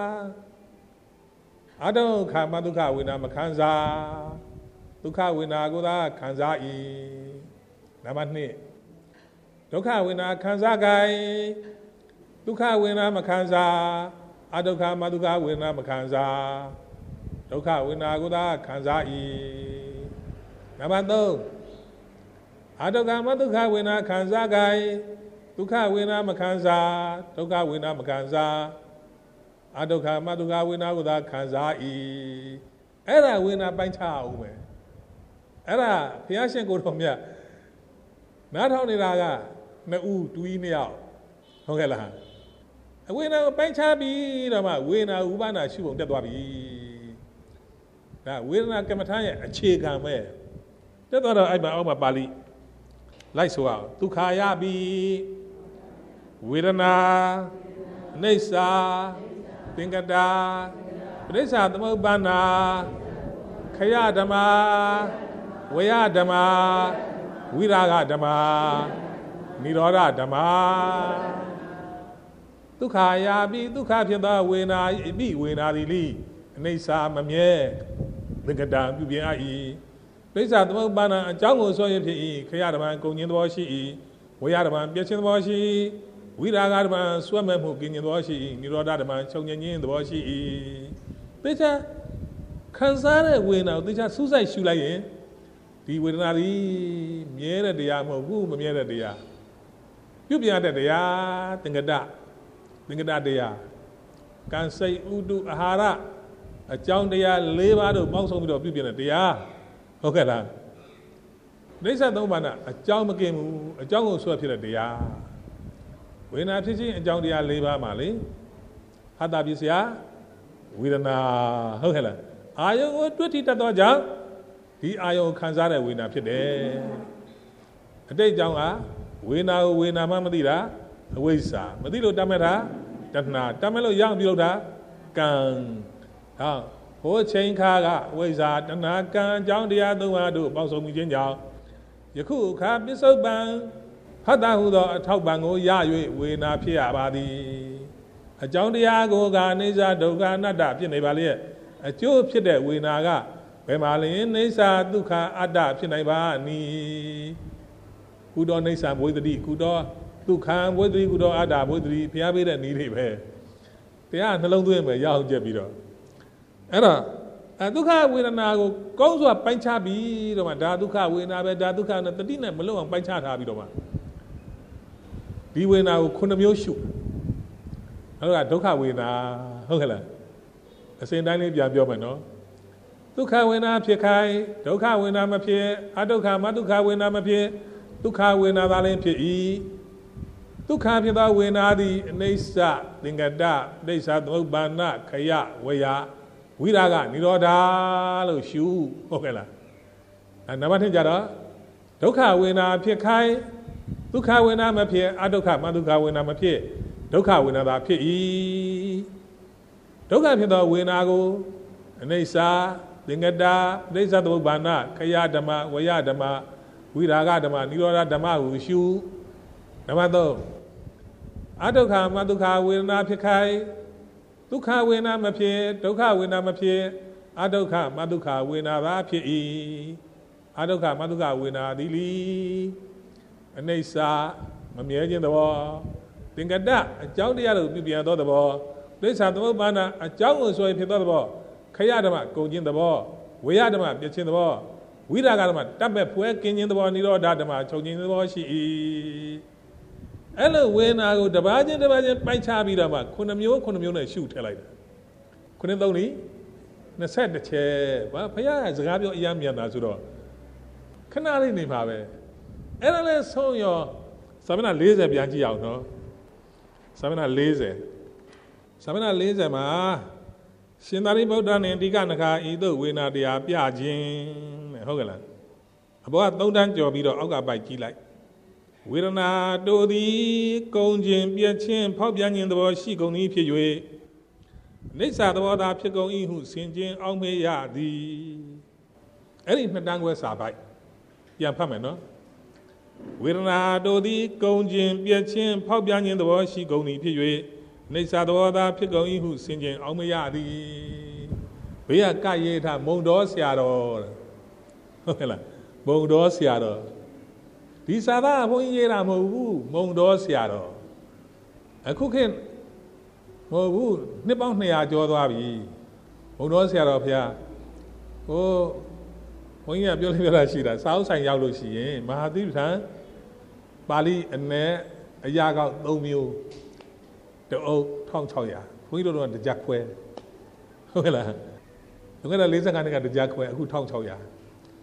အဒုက္ခမဒုက္ခဝေဒနာမခံစားဒုက္ခဝေဒနာကိုသာခံစား၏နံပါတ်၂ဒုက္ခဝေဒနာခံစားကြဒုက္ခဝေဒနာမခံစားအဒုက္ခမဒုက္ခဝေဒနာမခံစားဒုက္ခဝေဒနာကိုသာခံစား၏နံပါတ်၃အဒုက္ခမဒုက္ခဝေဒနာခံစားကြဒုက္ခဝေဒနာမခံစားဒုက္ခဝေဒနာမခံစားအဒုက္ခမဒုက္ခဝေဒနာကိုသာခံစား၏အဲ့ဒါဝေဒနာပိုင်းခြားအောင်ပဲအဲ့ဒါဘုရားရှင်ကိုတော်မြတ်နားထောင်နေတာကနှစ်ဦးတူကြီးနှစ်ယောက်ဟုတ်ကဲ့လားအဝိနာကိုပိုင်းခြားပြီးတော့မှဝေဒနာဥပါဒနာရှုပုံတက်သွားပြီဒါဝေဒနာကမ္မထာရဲ့အခြေခံပဲတက်သွားတော့အဲ့မှာအောက်မှာပါဠိလိုက်ဆိုအောင်ဒုက္ခရပြီဝေဒနာအိဋ္ဌာသင်္ကတာပရိစ္ဆာသမုပ္ပါဒနာခယဓမ္မာဝေယဓမ္မာဝိရာဂဓမ္မာနိရောဓဓမ္မာဒုက္ခရာပိဒုက္ခဖြစ်သောဝေနာဣပိဝေနာတိလိအိဋ္ဌာမမြဲသင်္ကတာပြုပြင်အပ်၏ပရိစ္ဆာသမုပ္ပါဒနာအကြောင်းကိုဆိုရင်ဖြစ်၏ခယဓမ္မာကုန်ခြင်းသဘောရှိ၏ဝေယဓမ္မာပြည့်ခြင်းသဘောရှိ၏ဝိရာဂဓမ္မာဆွဲမဲ့မှုကင်းခြင်းသဘောရှိ၏နိရောဓဓမ္မာချုပ်ငြိမ်းခြင်းသဘောရှိ၏သေချာခံစားတဲ့ဝေဒနာကိုသေချာစူးစိုက်ရှုလိုက်ရင်ဒီဝေဒနာဒီမြဲတဲ့တရားမဟုတ်ဘူးမမြဲတဲ့တရားပြုပြင်တဲ့တရားသင်္ကတသင်္ကတတရားကံစိတ်ဥတုအာဟာရအကြောင်းတရား၄ပါးတို့ပေါင်းစုံပြီးတော့ပြုပြင်တဲ့တရားဟုတ်ကဲ့လားဒိဋ္ဌသုံးပါးနဲ့အကြောင်းမကင်းဘူးအကြောင်းကိုဆွဲဖြစ်တဲ့တရားဝေဒနာဖြစ်ခြင်းအကြောင်းတရား၄ပါးမှာလေဟတ္တပစ္စယဝေဒနာဟုတ်ကဲ့လားအာယုံကိုတွေ့ထိတတ်သောကြောင့်ဒီအာယုံခံစားတဲ့ဝေဒနာဖြစ်တယ်အတိတ်ကြောင့်ကဝေဒနာကိုဝေဒနာမှမသိတာအဝိဇ္ဇာမသိလို့တတ်မဲ့တာတဏှာတတ်မဲ့လို့ရအောင်ပြုလုပ်တာကံဟောဟိုချိန်ခါကအဝိဇ္ဇာတဏှာကံအကြောင်းတရားသုံးပါးတို့ပေါင်းစုံမှုခြင်းကြောင့်ယခုအခါပစ္စုပန်ဟတ္တဟုသောအထောက်ပံ့ကိုရ၍ဝေဒနာဖြစ်ရပါသည်အကြောင်းတရားကိုကအိဋ္ဌဒုက္ခအနတ္တဖြစ်နေပါလေအကျိုးဖြစ်တဲ့ဝေဒနာကဘယ်မှာလဲအိဋ္ဌဒုက္ခအတ္တဖြစ်နိုင်ပါနီကုသောအိဋ္ဌဘဝိတ္တိကုသောဒုက္ခဘဝိတ္တိကုသောအတ္တဘဝိတ္တိဘုရားပေးတဲ့နည်းတွေပဲတရားနှလုံးသွင်းမယ်ရအောင်ကြက်ပြီးတော့အဲ့တော့အဲဒုက္ခဝေဒနာကိုကောင်းစွာပိုင်းခြားပြီးတော့မှဒါဒုက္ခဝေဒနာပဲဒါဒုက္ခနဲ့တတိနဲ့မလုံးအောင်ပိုင်းခြားထားပြီးတော့မှဒီဝေဒနာကိုခုနှစ်မျိုးရှုအဲ့ဒါဒုက္ခဝေဒနာဟုတ်ကဲ့လားအစဉ်တိုင်းလေးပြန်ပြောမယ်နော်ဒုက္ခဝေဒနာဖြစ်ခိုင်းဒုက္ခဝေဒနာမဖြစ်အဒုက္ခမဒုက္ခဝေဒနာမဖြစ်ဒုက္ခဝေဒနာသာလည်းဖြစ်၏ဒုက္ခဖြစ်သောဝေဒနာသည်အနိစ္စသင်္ကတဒိဋ္ဌသမုပ္ပါဒခယဝေယဝိရာဂနိရောဓလို့ရှုဟုတ်ကဲ့လားအဲနံပါတ်ကြတော့ဒုက္ခဝေဒနာဖြစ်ခိုင်းဒုက္ခဝေဒနာမဖြစ်အဒုက္ခမဒုက္ခဝေဒနာမဖြစ်ဒုက္ခဝေဒနာသာဖြစ်၏ဒုက္ခဖြစ်သောဝေဒနာကိုအနိစ္စသင်္ကတဒိဋ္ဌသမုပ္ပါဒခယဓမ္မဝေယဓမ္မဝိရာဂဓမ္မနိရောဓဓမ္မကိုရှုနံပါတ်သုံးအဒုက္ခမဒုက္ခဝေဒနာဖြစ်ခိုင်းဒုက္ခဝေဒနာမဖြစ်ဒုက္ခဝေဒနာမဖြစ်အဒုက္ခမဒုက္ခဝေဒနာသာဖြစ်၏အဒုက္ခမဒုက္ခဝေဒနာသည်လီအနိစ္စမမြဲခြင်းသဘောသင်္ကတအကြောင်းတရားတို့ပြုပြန်သောသဘောဒိဋ္ဌသမုပ္ပါဒအကြောင်းကိုဆိုဖြစ်သောသဘောခယဓမ္မကုန်ခြင်းသဘောဝေယဓမ္မပြည့်ခြင်းသဘောဝိရာဂဓမ္မတတ်မဲ့ဖွဲကင်းခြင်းသဘောနိရောဓဓမ္မချုပ်ခြင်းသဘောရှိ၏အဲ့လိုဝေဒနာကိုတစ်ပါးချင်းတစ်ပါးချင်းပိုင်းခြားပြီးတော့မှခုနှစ်မျိုးခုနှစ်မျိုးနဲ့ရှုထည့်လိုက်တာခုနှစ်သုံးလီနှစ်ဆက်တစ်ချက်ဘာဘုရားကစကားပြောအယမ်းမြန်တာဆိုတော့ခဏလေးနေပါပဲအဲ့ဒါလဲဆုံးရောစာမျက်နှာ၄၀ပြန်ကြည့်အောင်နော်စာမျက်နှာ၄၀စာမျက်နှာ၄၀မှာရှင်သာရိပုတ္တရာနှင့်တိကနခာဤသို့ဝေဒနာတရားပြခြင်းတဲ့ဟုတ်ကဲ့လားအဘောကသုံးတန်းကြော်ပြီးတော့အောက်ကပိုက်ကြည့်လိုက်ဝေဒနာတို့သည်ကုန်ခြင်းပြည့်ခြင်းဖောက်ပြန်ခြင်းသဘောရှိကုန်၏ဖြစ်၍အိဋ္ဌသဘောသာဖြစ်ကုန်၏ဟုဆင်ခြင်အောက်မေ့ရသည်အဲ့ဒီနှစ်တန်းခွဲစာပိုက်ပြန်ဖတ်မယ်နော်ဝေဒနာတို့သည်ကုန်ခြင်းပြည့်ခြင်းဖောက်ပြန်ခြင်းသဘောရှိကုန်၏ဖြစ်၍အိဋ္ဌသဘောသာဖြစ်ကုန်၏ဟုဆင်ခြင်အောက်မေ့ရသည်ဘေးကကရေးထားမုံတော်ဆရာတော်ဟုတ်ကဲ့လားမုံတော်ဆရာတော်ဒီစာသားဘုန်းကြီးရေးတာမဟုတ်ဘူးမုံတော်ဆရာတော်အခုခေတ်မဟုတ်ဘူးနှစ်ပေါင်းနှစ်ရာကျော်သွားပြီမုံတော်ဆရာတော်ဖျားဟိုဘုန်းကြီးကပြောလို့ပြောတာရှိတာစာအုပ်ဆိုင်ရောက်လို့ရှိရင်မဟာသီပ္ပံပါဠိအနဲ့အရာကောက်သုံးမျိုးတအုပ်တစ်ထောင်ခြောက်ရာဘုန်းကြီးတို့တော့တကြခွဲဟုတ်ကဲ့လားဘုန်းကြီးတို့၄၅နှစ်ကတကြခွဲအခုတစ်ထောင်ခြောက်ရာ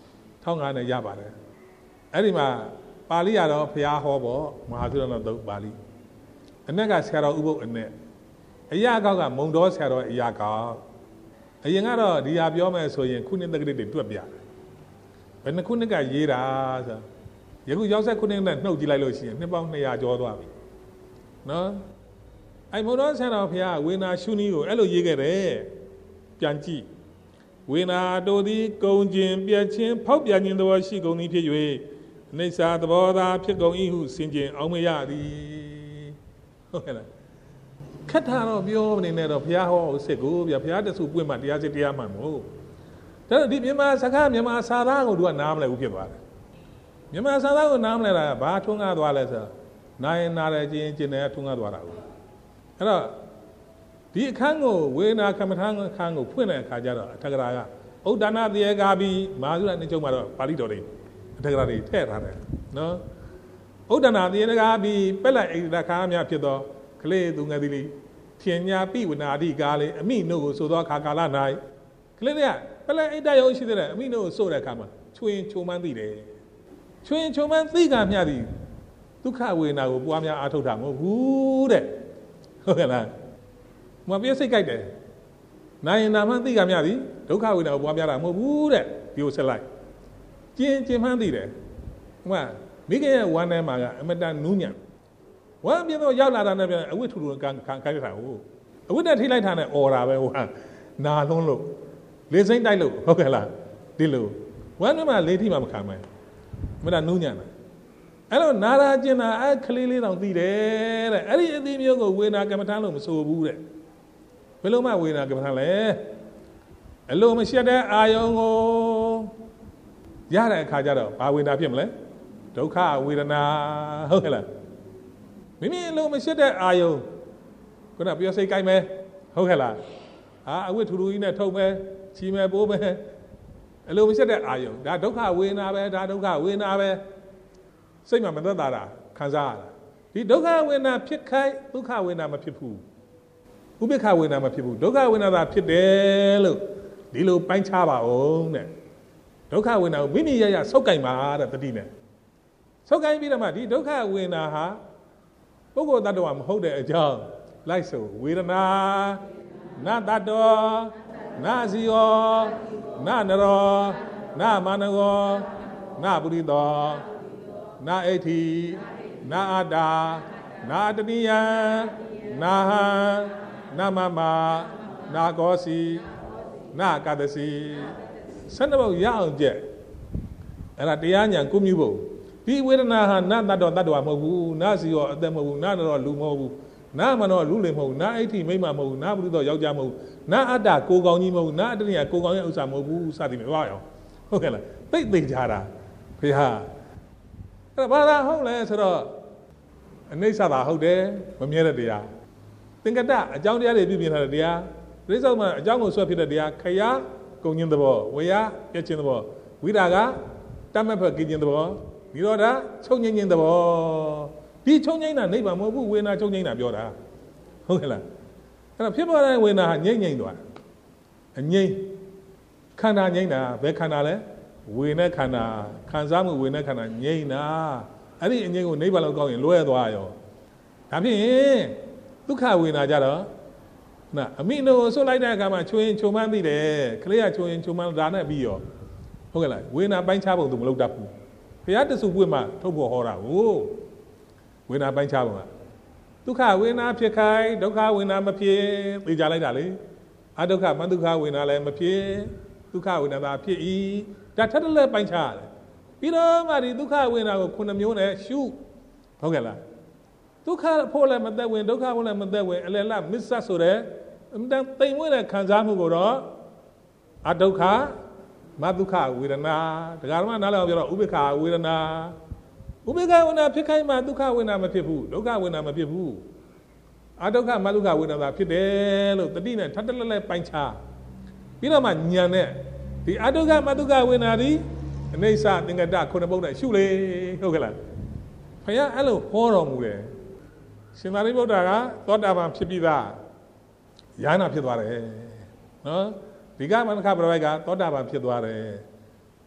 ထောင်းငါးနဲ့ရပါတယ်အဲ့ဒီမှာပါဠိရတော့ဘုရားဟောပေါ့မဟာသုရဏသုတ်ပါဠိအနက်ကဆရာတော်ဥပုပ်အနက်အရာကောက်ကမုံတော်ဆရာတော်အရာကောက်အရင်ကတော့ဒီဟာပြောမယ်ဆိုရင်ခုနှစ်တက္ကရာတွေတွက်ပြတယ်ဘယ်နှခုနှစ်ကရေးတာဆိုယခုရောက်ဆက်ခုနှစ်နဲ့နှုတ်ကြည့်လိုက်လို့ရှိရင်နှစ်ပေါင်းနှစ်ရာကျော်သွားပြီနော်အဲ့မုံတော်ဆရာတော်ဘုရားဝေနာရှုနီးကိုအဲ့လိုရေးခဲ့တယ်ပြန်ကြည့်ဝေနာတို့သည်ကုံခြင်းပြည့်ခြင်းဖောက်ပြန်ခြင်းသဘောရှိကုန်သည်ဖြစ်၍အိဋ္ဌာသဘောသာဖြစ်ကုန်၏ဟုဆင်ခြင်အောင်မရသည်ဟုတ်ကဲ့လားခက်တာတော့ပြောနေနဲ့တော့ဘုရားဟောစစ်ကိုဗျာဘုရားတဆူပွင့်မှတရားစစ်တရားမှန်မို့ဒါတော့ဒီမြန်မာစကားမြန်မာစာသားကိုသူကနားမလဲဘူးဖြစ်သွားတယ်မြန်မာစာသားကိုနားမလဲတာဘာထွန်းကားသွားလဲဆိုနာရင်နာတယ်ကျင်ကျင်တယ်ထွန်းကားသွားတာကိုအဲ့တော့ဒီအခန်းကိုဝေနာကမ္မထာအခန်းကိုဖွင့်တဲ့အခါကျတော့အထက်ကရာကဥဒ္ဒနာတေကာပြီးမဟာသုရနှစ်ကျုံမှာတော့ပါဠိတော်တွေအထက်ကရာတွေထည့်ထားတယ်နော်ဥဒ္ဒနာတေကာပြီးပက်လက်ဣဒခါများဖြစ်သောကလေးသူငယ်သည်လေးထင်ညာပိဝနာတိကားလေအမိနှုတ်ကိုဆိုသောအခါကာလ၌ကလေးတွေကပက်လက်ဣဒရုံရှိတဲ့အမိနှုတ်ကိုဆိုတဲ့အခါမှာချွင်ချုံမှန်းသိတယ်ချွင်ချုံမှန်းသိကမြသည်ဒုက္ခဝေဒနာကိုပွားများအားထုတ်တာမဟုတ်ဘူးတဲ့ဟုတ်ကဲ့လားမပြည့်စိတ်ကြိုက်တယ်နိုင်နာမှသိကမြသည်ဒုက္ခဝေဒနာကိုပွားများတာမဟုတ်ဘူးတဲ့ဒီကိုဆက်လိုက်ကျင်ကျင်မှန်းသိတယ်ဟိုမှာမိခင်ရဲ့ဝမ်းထဲမှာကအမတန်နူးညံ့ဝမ်းပြတော့ရောက်လာတာနဲ့ပြန်အဝိထူထူကန်ခံခိုင်းတာဟုတ်အဝိတက်ထိလိုက်တာနဲ့អော်တာပဲဟိုနာလုံးလို့လေစိမ့်တိုက်လို့ဟုတ်ကဲ့လားဒီလိုဝမ်းထဲမှာလေထိမှမခံမယ်အမတန်နူးညံ့တယ်အဲ့တော့နာရာကျင်တာအဲ့ကလေးလေးတောင်သိတယ်တဲ့အဲ့ဒီအသီးမျိုးကိုဝေနာကမ္မထာလို့မဆိုဘူးတဲ့ဘယ်လိုမှဝေနာကမ္မထာလဲအလိုမရှက်တဲ့အာယုံကိုရတဲ့အခါကျတော့ဘာဝေနာဖြစ်မလဲဒုက္ခဝေဒနာဟုတ်ကဲ့လားမိမိအလိုမရှက်တဲ့အာယုံခုနပြောစိတ်ကိုင်းမယ်ဟုတ်ကဲ့လားအာအဝိထူထူကြီးနဲ့ထုတ်မယ်ချီမယ်ပိုးမယ်အလိုမရှက်တဲ့အာယုံဒါဒုက္ခဝေနာပဲဒါဒုက္ခဝေနာပဲစိတ်မှာမသက်သာတာခံစားရတာဒီဒုက္ခဝေဒနာဖြစ်ခိုက်ဒုက္ခဝေဒနာမဖြစ်ဘူးဥပိ္ပခဝေဒနာမဖြစ်ဘူးဒုက္ခဝေဒနာသာဖြစ်တယ်လို့ဒီလိုပိုင်းခြားပါအောင်တဲ့ဒုက္ခဝေဒနာကိုမိမိရရဆုပ်ကင်ပါတဲ့တတိနဲ့ဆုပ်ကင်ပြီးတော့မှဒီဒုက္ခဝေဒနာဟာပုဂ္ဂိုလ်တ attva မဟုတ်တဲ့အကြောင်းလိုက်ဆိုဝေဒနာနာတ attva နာဇီယောနာနရောနာမနကောနာပုရိသောနာဣတိနာအတ္တာနာတတိယနာဟံနာမမနာကောစီနာကတစီဆန္ဒဘုတ်ရအောင်ကြက်အဲ့ဒါတရားညာကုမျိုးဖို့ဒီဝေဒနာဟာနာတ္တတော်တ attva မဟုတ်ဘူးနာစီရောအသက်မဟုတ်ဘူးနာတော်လူမဟုတ်ဘူးနာမနောလူလေမဟုတ်ဘူးနာဣတိမိမမဟုတ်ဘူးနာပုရိသောယောက်ျားမဟုတ်ဘူးနာအတ္တကိုကောင်းကြီးမဟုတ်ဘူးနာတတိယကိုကောင်းရဲ့ဥစ္စာမဟုတ်ဘူးစသည်မျိုးပြောရအောင်ဟုတ်ကဲ့လားသိသိကြတာဖေဟာအဲ့ဘာသာဟုတ်လဲဆိုတော့အနိစ္စသာဟုတ်တယ်မမြဲတဲ့တရားသင်္ကတအကြောင်းတရားတွေပြည့်ပြည့်ထားတဲ့တရားပြိဿမှာအကြောင်းကိုဆွဲဖြစ်တဲ့တရားခရကုန်ခြင်းသဘောဝေယပြည့်ခြင်းသဘောဝိရာကတတ်မဲ့ဖက်กินခြင်းသဘောဒီတော့ဒါချုပ်ငိမ့်ခြင်းသဘောဒီချုပ်ငိမ့်တာနိဗ္ဗာန်မဟုတ်ဘူးဝေနာချုပ်ငိမ့်တာပြောတာဟုတ်ကဲ့လားအဲ့တော့ဖြစ်ပေါ်တဲ့ဝေနာဟာငိမ့်ငိမ့်သွားအငိမ့်ခန္ဓာငိမ့်တာဘယ်ခန္ဓာလဲဝေနဲ့ခန္ဓာခံစားမှုဝေနဲ့ခန္ဓာငြိမ့်တာအဲ့ဒီအငြိမ့်ကိုနိဗ္ဗာန်လောက်ကောင်းရင်လွဲသွားရောဒါဖြင့်ဒုက္ခဝေနာကြတော့နာအမိနိုဆွတ်လိုက်တဲ့အခါမှာချွင်ချုံမှန်းသိတယ်ခလေးကချွင်ချုံမှန်းဒါနဲ့ပြီးရောဟုတ်ကဲ့လားဝေနာပိုင်းခြားပုံသူမလုပ်တတ်ဘူးဘုရားတဆူပွင့်မှထုတ်ဖို့ဟောတာကိုဝေနာပိုင်းခြားပုံကဒုက္ခဝေနာဖြစ်ခိုင်းဒုက္ခဝေနာမဖြစ်သိကြလိုက်တာလေအဒုက္ခမဒုက္ခဝေနာလည်းမဖြစ်ဒုက္ခဝေဒနာဖြစ်၏ဒါထပ်တလဲပိုင်းခြားရတယ်ပြီးတော့မှဒီဒုက္ခဝေဒနာကိုခုနှစ်မျိုးနဲ့ရှုဟုတ်ကဲ့လားဒုက္ခဖို့လည်းမသက်ဝင်ဒုက္ခဖို့လည်းမသက်ဝင်အလယ်လမစ္ဆဆိုတဲ့အမှန်တန်တိမ်မွေးတဲ့ခံစားမှုကိုတော့အဒုက္ခမဒုက္ခဝေဒနာဒကာရမနားလည်အောင်ပြောတော့ဥပိ္ပခဝေဒနာဥပိ္ပခဝေဒနာဖြစ်ခိုင်းမှဒုက္ခဝေဒနာမဖြစ်ဘူးဒုက္ခဝေဒနာမဖြစ်ဘူးအဒုက္ခမဒုက္ခဝေဒနာဖြစ်တယ်လို့တတိနဲ့ထပ်တလဲလဲပိုင်းခြားပြီးတော့မှညံနဲ့ဒီအဒုက္ခမဒုက္ခဝေဒနာဒီအနိစ္စသင်္ကတခုနှစ်ပုဒ်နဲ့ရှုလေဟုတ်ကဲ့လားဘုရားအဲ့လိုဟောတော်မူတယ်ရှင်သာရိပုတ္တရာကသောတာပန်ဖြစ်ပြီးသားယန္နာဖြစ်သွားတယ်နော်ဒီကမနခပရဝိုက်ကသောတာပန်ဖြစ်သွားတယ်ဘ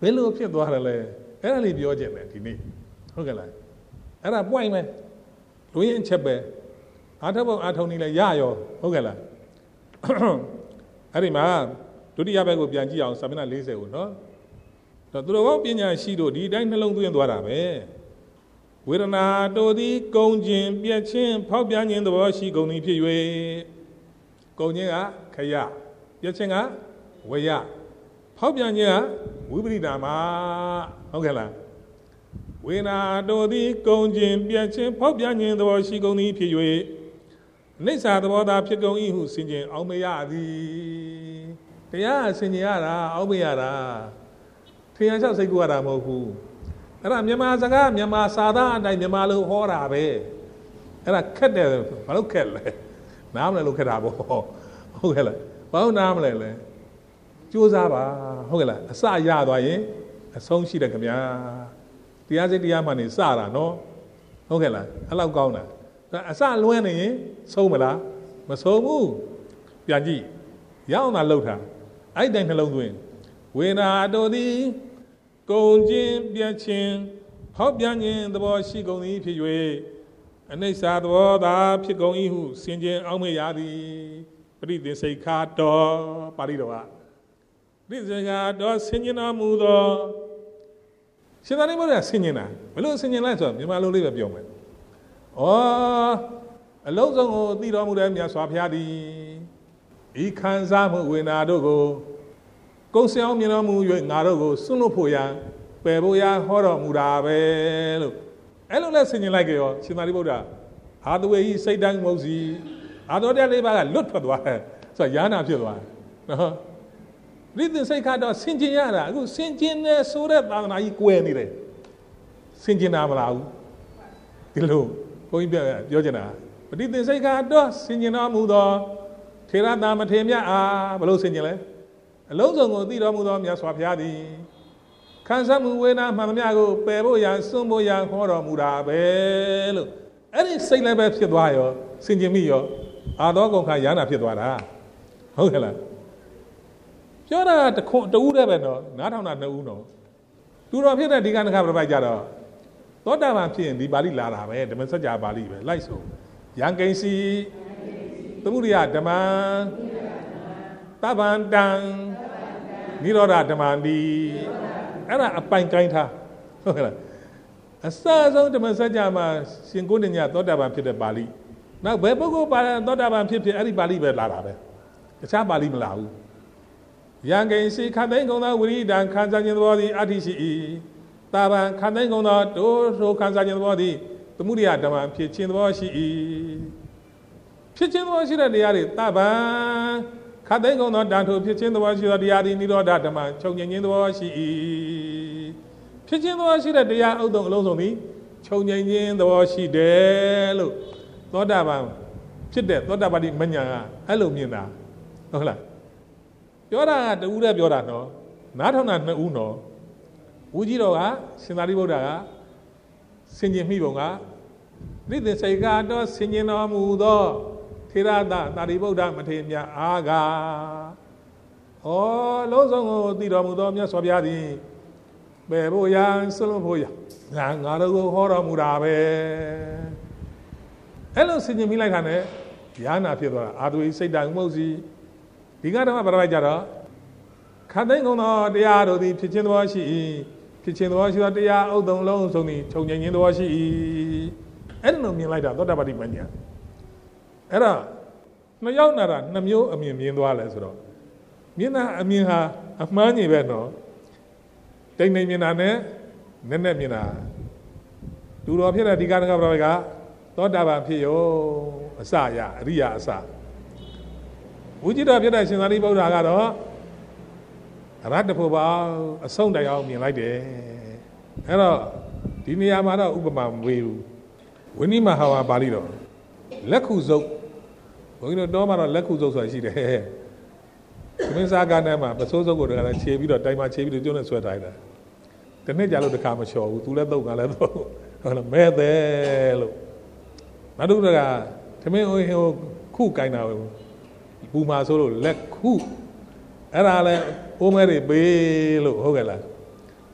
ယ်လိုဖြစ်သွားတယ်လဲအဲ့ဒါလေးပြောချင်တယ်ဒီနေ့ဟုတ်ကဲ့လားအဲ့ဒါ point ပဲလူရင်းအချက်ပဲအာထဘုံအာထုံနေလဲရရောဟုတ်ကဲ့လားအဲ့ဒီမှာဒုတိယဘက်ကိုပြန်ကြည့်အောင်စာမျက်နှာ၄၀ကိုနော်တော့သူတော်ကောင်းပညာရှိတို့ဒီအတိုင်းနှလုံးသွင်းသွားတာပဲဝေဒနာတို့သည်ကုံခြင်းပြည့်ခြင်းဖောက်ပြန်ခြင်းသဘောရှိကုန်သည်ဖြစ်၍ကုံခြင်းကခရပြည့်ခြင်းကဝရဖောက်ပြန်ခြင်းကဝိပရိဒါမဟုတ်ကဲ့လားဝေဒနာတို့သည်ကုံခြင်းပြည့်ခြင်းဖောက်ပြန်ခြင်းသဘောရှိကုန်သည်ဖြစ်၍နိစ္စသဘောသာဖြစ်ကုန်၏ဟုဆင်ခြင်အောင်မရသည်တရားဆင်ခြင်ရတာအောင်မရတာထင်ရချောက်စိတ်ကူရတာမဟုတ်ဘူးအဲ့ဒါမြန်မာစကားမြန်မာစာသားအတိုင်းမြန်မာလိုဟောတာပဲအဲ့ဒါခက်တယ်ဘာလို့ခက်လဲနားမလဲလို့ခက်တာပေါ့ဟုတ်ကဲ့လားဘာလို့နားမလဲလဲကြိုးစားပါဟုတ်ကဲ့လားအစရသွားရင်အဆုံးရှိတယ်ခင်ဗျာတရားစိတ်တရားမှနေစတာနော်ဟုတ်ကဲ့လားအဲ့လောက်ကောင်းတာအစလွဲနေရင်ဆုံးမလားမဆုံးဘူးပြန်ကြည့်ရအောင်သာလှုပ်တာအဲ့တိုင်းနှလုံးသွင်းဝေဒနာတို့သည်ကုံခြင်းပြည့်ခြင်းဟောက်ပြန်ခြင်းသဘောရှိကုန်သည်ဖြစ်၍အနိစ္စသဘောသာဖြစ်ကုန်၏ဟုဆင်ခြင်အောင်မရသည်ပရိသင်္စိတ်ခါတော်ပါဠိတော်ကပရိသင်္စိတ်ခါတော်ဆင်ခြင်တော်မူသောရှင်သာရိပုတ္တရာဆင်ခြင်တာဘယ်လိုဆင်ခြင်လဲဆိုတော့မြန်မာလိုလေးပဲပြောမယ်ဩအလုံးစုံကိုသိတော်မူတဲ့မြတ်စွာဘုရားသည်ဤခံစားမှုဝေဒနာတို့ကိုကုံဆောင်မြင်တော်မူ၍ငါတို့ကိုစွန့်လွတ်ဖို့ရန်ပယ်ဖို့ရဟောတော်မူတာပဲလို့အဲ့လိုလဲဆင်ခြင်လိုက်ကြရောရှင်သာရိပုတ္တရာအာတဝေဟိစိတ်တိုင်းမဟုတ်စီအာတော်တဲ့လေးပါးကလွတ်ထွက်သွားတယ်ဆိုတော့ယာနာဖြစ်သွားတယ်နော်ပရိသင်္စိတ်ခါတော့ဆင်ခြင်ရတာအခုဆင်ခြင်နေဆိုတဲ့သာသနာကြီးကွယ်နေတယ်ဆင်ခြင်တာမလားဘူးဒီလိုဘုန်းကြီးပြောပြောချင်တာပရိသင်္စိတ်ခါတော့ဆင်ခြင်တော်မူသောထေရတာမထေမြတ်အားဘယ်လိုဆင်ခြင်လဲအလုံးစုံကိုသိတော်မူသောမြတ်စွာဘုရားသည်ခံစားမှုဝေဒနာမှန်သမျှကိုပယ်ဖို့ရန်စွန့်ဖို့ရန်ဟောတော်မူတာပဲလို့အဲ့ဒီစိတ်လည်းပဲဖြစ်သွားရောဆင်ခြင်မိရောအာသောကုန်ခါရဟနာဖြစ်သွားတာဟုတ်ကဲ့လားပြောတာတခွန်းတူးတဲ့ပဲနော်နားထောင်တာနှစ်ဦးနော်သူတော်ဖြစ်တဲ့ဒီကနခပြပိုက်ကြတော့သောတာပန်ဖြစ်ရင်ဒီပါဠိလာတာပဲဓမ္မစကြာပါဠိပဲလိုက်ဆိုယံကိဉ္စီသမုဒိယဓမ္မံသဗ္ဗန္တံနိရောဓဓမ္မန္တိအဲ့ဒါအပိုင်ကိုင်းထားဟုတ်ကဲ့လားအစအဆုံးဓမ္မစကြာမှာရှင်ကိုဏညသောတာပန်ဖြစ်တဲ့ပါဠိနောက်ဘယ်ပုဂ္ဂိုလ်ပါသောတာပန်ဖြစ်ဖြစ်အဲ့ဒီပါဠိပဲလာတာပဲတခြားပါဠိမလာဘူးယံကိဉ္စီခန္သိကုံသောဝိရိဒံခံစားခြင်းသဘောသည်အဋ္ဌိရှိ၏တာဗံခံသိကုံသောဒိုးထိုခံစားခြင်းသဘောသည်သမုဒိယဓမ္မဖြစ်ခြင်းသဘောရှိ၏ဖြစ်ခြင်းသဘောရှိတဲ့တရားတွေတာဗံခတ်သိမ်းကုန်သောတန်ထိုဖြစ်ခြင်းသဘောရှိသောတရားသည်နိရောဓဓမ္မချုပ်ငြိမ်ခြင်းသဘောရှိ၏ဖြစ်ခြင်းသဘောရှိတဲ့တရားအုပ်တုံအလုံးစုံသည်ချုပ်ငြိမ်ခြင်းသဘောရှိတယ်လို့သောတာပန်ဖြစ်တဲ့သောတာပတိမညာကအဲ့လိုမြင်တာဟုတ်လားပြောတာကတူးတဲ့ပြောတာနော်နားထောင်တာနှစ်ဦးနော်ဦးကြီးတော်ကရှင်သာရိပုတ္တရာကဆင်ခြင်မိပုံကပရိသင်္စိတ်ကတော့ဆင်ခြင်တော်မူသောထေရသသာရိပုတ္တမထေရမြတ်အားကဩလုံးစုံကိုသိတော်မူသောမြတ်စွာဘုရားသည်ပယ်ဖို့ရန်ဆွလွတ်ဖို့ရငါငါတို့ကိုဟောတော်မူတာပဲအဲ့လိုဆင်ခြင်မိလိုက်တာနဲ့ဉာဏ်နာဖြစ်သွားတာအာတဝိစိတ်တံမဟုတ်စီဒီကဓမ္မပရပိုက်ကြတော့ခတ်သိမ်းကုန်သောတရားတို့သည်ဖြစ်ခြင်းသဘောရှိ၏ဖြစ်ခြင်းသဘောရှိသောတရားအုပ်သုံးလုံးစုံသည်ချုပ်ငြိမ်ခြင်းသဘောရှိ၏အဲ့လိုမြင်လိုက်တာသောတာပတိမညာအဲ့ဒါနှစ်ယောက်နာတာနှစ်မျိုးအမြင်မြင်သွားလဲဆိုတော့မြင်တာအမြင်ဟာအမှန်ကြီးပဲနော်တိတ်နေမြင်တာနဲ့နက်နက်မြင်တာသူတော်ဖြစ်တဲ့ဒီကနကပရပိုက်ကသောတာပန်ဖြစ်ရောအစရအရိယာအစဝိจิตတော်ဖြစ်တဲ့ရှင်သာရိပုတ္တရာကတော့အရဟတဖို့ပါအဆုံးတိုင်အောင်မြင်လိုက်တယ်အဲ့တော့ဒီနေရာမှာတော့ဥပမာမဝေဘူးဝိနိမဟာဝါပါဠိတော်လက်ခုစုပ်ဘုန်းကြီးတို့တော့မှတော့လက်ခုစုပ်ဆိုတာရှိတယ်သမင်းစားကန်းထဲမှာပစိုးစုပ်ကိုတခါလဲခြေပြီးတော့တိုင်မှာခြေပြီးတော့ကျုံးနဲ့ဆွဲထားတာတနေ့ကြာလို့တခါမလျှော်ဘူးသူလည်းသုံးကလည်းသုံးဟုတ်လားမဲသေးလို့နောက်တစ်ခါသမင်းဟိုခုကင်တာပူမာဆိုလို့လက်ခုအဲ့ဒါလဲအိုးမဲတွေပေးလို့ဟုတ်ကဲ့လား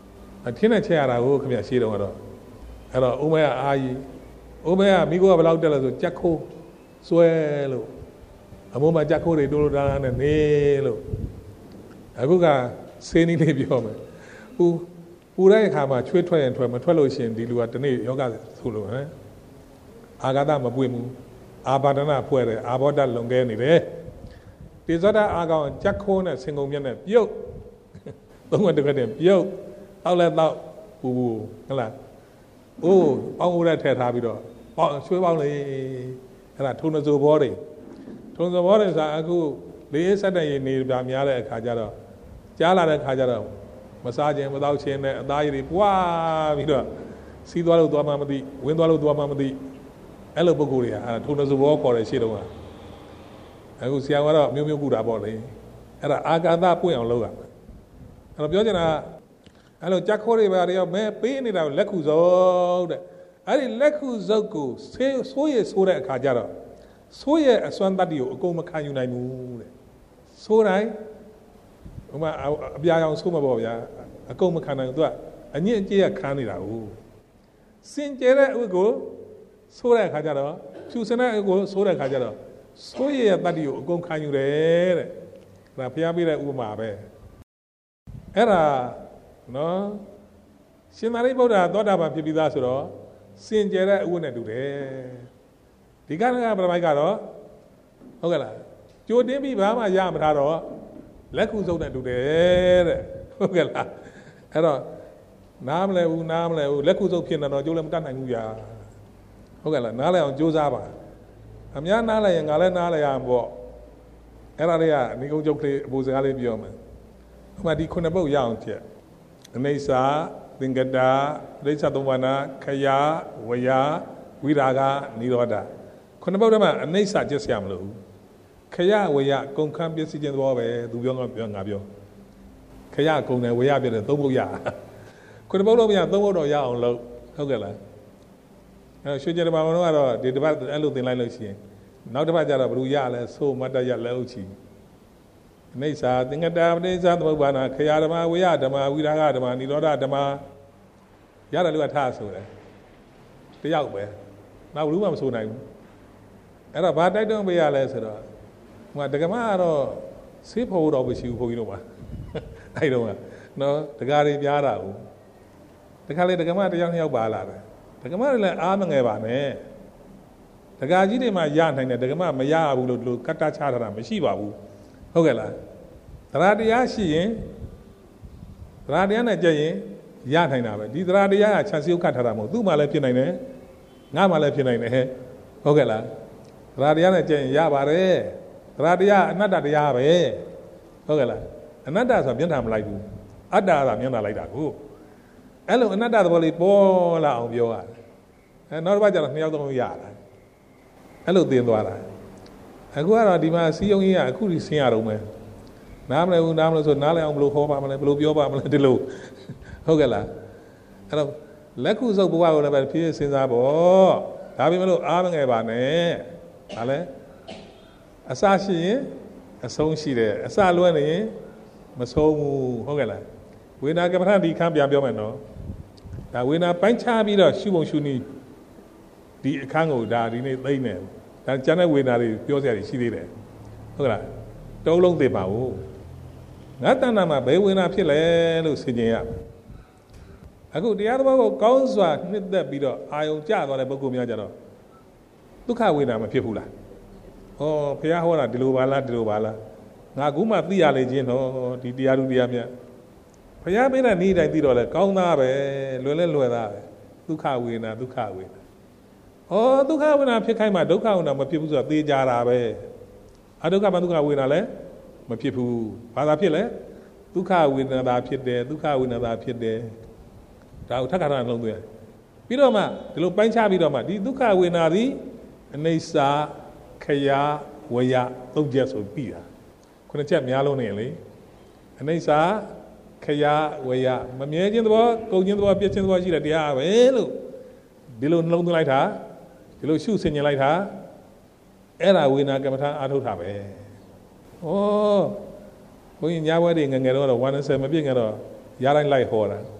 အထင်းနဲ့ချက်ရတာကိုခင်ဗျရှင်းတော့တော့အဲ့တော့ဥမရအာကြီးဥမရမိကိုကဘယ်လောက်တက်လဲဆိုကြက်ခိုးစွဲလို့အမိုးမှာကြက်ခိုးတွေတိုးလို့တာနဲ့နေလို့အခုကဆေးနီးလေးပြောမယ်ပူပူတဲ့အခါမှာချွေးထွက်ရင်ထွက်မထွက်လို့ရှိရင်ဒီလူကတနေ့ယောဂဆိုလို့ဟမ်အာဂတမပွင့်ဘူးအာဘာဒနာဖွဲ့တယ်အာဘောဓလွန်ကဲနေတယ်တိဇောဒအာကောင်ကြက်ခိုးနဲ့စင်ကုန်မြတ်နဲ့ပြုတ်သုံးခွက်တစ်ခွက်နဲ့ပြုတ်အောက်လက်တော့ပူပူဟုတ်လားအိုးပေါင်းဦးရက်ထည့်ထားပြီးတော့ပေါင်းရွှေပေါင်းလေအဲ့ဒါထုံနစိုးဘောတွေထုံစိုးဘောတွေဆိုအခုလေးဆက်တဲ့ရေနေပြများတဲ့အခါကျတော့ကြားလာတဲ့အခါကျတော့မစားခြင်းမသောက်ခြင်းနဲ့အသားရည်တွေပွားပြီးတော့စီးသွားလို့သွားမှမသိဝင်းသွားလို့သွားမှမသိအဲ့လိုပုံကိုယ်တွေကအဲ့ဒါထုံနစိုးဘောခေါ်တယ်ရှေ့တုန်းကအခုဆရာကတော့မျိုးမျိုးကူတာပေါ့လေအဲ့ဒါအာကာသပွင့်အောင်လုပ်ရမယ်အဲ့တော့ပြောချင်တာအဲ့လိုကြက်ခိုးတွေပါတယောက်မဲပေးနေတာလက်ခုစုပ်တဲ့အဲ့ဒီလက်ခုစုပ်ကိုဆေးဆိုးရဆိုးတဲ့အခါကျတော့ဆိုးရအစွမ်းတတ္တိကိုအကုန်မခံယူနိုင်ဘူးတဲ့ဆိုးတိုင်းဟိုမှာအပြာရောင်ဆိုးမှာပေါ့ဗျာအကုန်မခံနိုင်ဘူးသူကအညစ်အကြေးကခံနေတာကိုစင်ကြဲတဲ့အဝတ်ကိုဆိုးတဲ့အခါကျတော့ဖြူစင်တဲ့အဝတ်ကိုဆိုးတဲ့အခါကျတော့ဆိုးရရဲ့တတ္တိကိုအကုန်ခံယူတယ်တဲ့ဒါဖျားပေးတဲ့ဥပမာပဲအဲ့ဒါနော်ရှင်သာရိပုတ္တရာသောတာပန်ဖြစ်ပြီးသားဆိုတော့စင်ကြယ်တဲ့အဝတ်နဲ့တူတယ်ဒီကနေ့ကပရမိုက်ကတော့ဟုတ်ကဲ့လားကြိုတင်းပြီးဘာမှရမထားတော့လက်ခုစုပ်နဲ့တူတယ်တဲ့ဟုတ်ကဲ့လားအဲ့တော့နားမလဲဘူးနားမလဲဘူးလက်ခုစုပ်ဖြစ်နေတော့ကျိုးလည်းမတတ်နိုင်ဘူးကြာဟုတ်ကဲ့လားနားလဲအောင်ကြိုးစားပါအများနားလဲရင်ငါလည်းနားလဲရမှာပေါ့အဲ့ဒါတွေကနေကုန်းကျုပ်ကလေးအပူစကားလေးပြောမယ်ဥပမာဒီခုနှစ်ပုတ်ရအောင်ချက်အနေစာသင်္ကတာဒိဋ္ဌသုံးပါးနာခယဝယဝိရာဂနိရောဓခုနှစ်ပုတ်တည်းမှာအနေစာကျက်ဆရာမလို့ခယဝယကုန်ခန်းပစ္စည်းချင်းသဘောပဲသူပြောငါပြောငါပြောခယကုန်တယ်ဝယပြတယ်သုံးပုတ်ရခုနှစ်ပုတ်လို့မရသုံးပုတ်တော့ရအောင်လုပ်ဟုတ်ကဲ့လားအဲရွှေကျက်တပါဘုံကတော့ဒီတစ်ပတ်အဲ့လိုသင်လိုက်လို့ရှိရင်နောက်တစ်ပတ်ကျတော့ဘယ်လိုရလဲဆိုမတ်တရလက်ဥချီအနေစာသင်္ကတာပဋိစ္စသမုပ္ပါဒခယဓမ္မဝိယဓမ္မဝိရာဂဓမ္မနိရောဓဓမ္မရတယ်လို့ကထားဆိုတယ်တယောက်ပဲနောက်ဘူးမှမဆိုနိုင်ဘူးအဲ့တော့ဘာတိုက်တွန်းပေးရလဲဆိုတော့ဟိုမှာဒကမကတော့ဆေးဖို့တော့မရှိဘူးဘုန်းကြီးတို့ပါအဲ့တော့နော်ဒကာတွေပြားတာဟုတ်တခါလေဒကမတယောက်နှစ်ယောက်ပါလာတယ်ဒကမတွေလည်းအားမငယ်ပါနဲ့ဒကာကြီးတွေမှရနိုင်တယ်ဒကမမရဘူးလို့ဒီလိုကတ်တာချထားတာမရှိပါဘူးဟုတ်ကဲ့လားတရားတရားရှိရင်တရားတရားနဲ့ကြည့်ရင်ရနိုင်တာပဲဒီတရားတရားကခြံစည်းဥက္ကထားတာမဟုတ်သူ့မှလည်းဖြစ်နိုင်တယ်ငါမှလည်းဖြစ်နိုင်တယ်ဟဲ့ဟုတ်ကဲ့လားတရားတရားနဲ့ကြည့်ရင်ရပါတယ်တရားတရားအနတ္တတရားပဲဟုတ်ကဲ့လားအနတ္တဆိုတာမျက်နှာမလိုက်ဘူးအတ္တဆိုတာမျက်နှာလိုက်တာကိုအဲ့လိုအနတ္တသဘောလေးပေါ်လာအောင်ပြောရတယ်အဲနောက်တစ်ပတ်ကျတော့နှစ်ယောက်သုံးယောက်ရတာအဲ့လိုသင်သွားတာအခုကတော့ဒီမှာစီယုံကြီးကအခုဒီဆင်းရတော့မယ်နားမလဲဘူးနားမလဲဆိုနားလဲအောင်ဘယ်လိုခေါ်ပါမလဲဘယ်လိုပြောပါမလဲဒီလိုဟုတ်ကဲ့လားအဲ့တော့လက်ခုစုပ်ဘဝကိုလည်းပဲဖြည်းဖြည်းစဉ်းစားပေါ့ဒါပေမဲ့လို့အားမငယ်ပါနဲ့ဟာလဲအစရှိရင်အဆုံးရှိတယ်အစလွဲနေရင်မဆုံးဘူးဟုတ်ကဲ့လားဝေဒနာကမ္မထာဒီခန်းပြန်ပြောမယ်နော်ဒါဝေဒနာပိုင်းခြားပြီးတော့ရှုပုံရှုနည်းဒီအခန်းကိုဒါဒီနေ့သိမ့်နေဒါကျန်တဲ့ဝေဒနာတွေပြောစရာတွေရှိသေးတယ်ဟုတ်ကဲ့လားတုံးလုံးသိပါဘူးငါတဏ္ဍာမှာဘယ်ဝေဒနာဖြစ်လဲလို့ဆင်ခြင်ရအခုတရားသဘောကိုကောင်းစွာနှစ်သက်ပြီးတော့အာယုံကျသွားတဲ့ပုဂ္ဂိုလ်များကြတော့ဒုက္ခဝေဒနာမဖြစ်ဘူးလားဟောဘုရားဟောတာဒီလိုပါလားဒီလိုပါလားငါကူးမှသိရလေခြင်းတော့ဒီတရားသူတရားမြတ်ဘုရားပေးတဲ့နေ့တိုင်းသိတော့လဲကောင်းသားပဲလွယ်လဲလွယ်သားပဲဒုက္ခဝေဒနာဒုက္ခဝေဒနာဩဒုက္ခဝေဒနာဖြစ်ခိုင်းမှဒုက္ခဝေဒနာမဖြစ်ဘူးဆိုတာသိကြတာပဲအဒုက္ခမှဒုက္ခဝေဒနာလည်းမဖြစ်ဘူးဘာသာဖြစ်လဲဒုက္ခဝေဒနာသာဖြစ်တယ်ဒုက္ခဝေဒနာသာဖြစ်တယ်ဒါကိုထပ်ခါတော့လုံးသွင်းပြီးတော့မှဒီလိုပိုင်းခြားပြီးတော့မှဒီဒုက္ခဝေဒနာသည်အနေစာခယဝယသုံးချက်ဆိုပြီးတာခုနှစ်ချက်များလုံးနေလေအနေစာခယဝယမမြဲခြင်းသဘောကုန်ခြင်းသဘောပြည့်ခြင်းသဘောရှိတဲ့တရားပဲလို့ဒီလိုနှလုံးသွင်းလိုက်တာဒီလိုရှုဆင်ញင်လိုက်တာအဲ့ဒါဝေဒနာကမ္မထာအားထုတ်တာပဲဩဘုန်းကြီးညာဘွဲတွေငငယ်တော့ဝမ်းနဲ့ဆယ်မပြည့်ငယ်တော့ရတိုင်းလိုက်ဟောတာ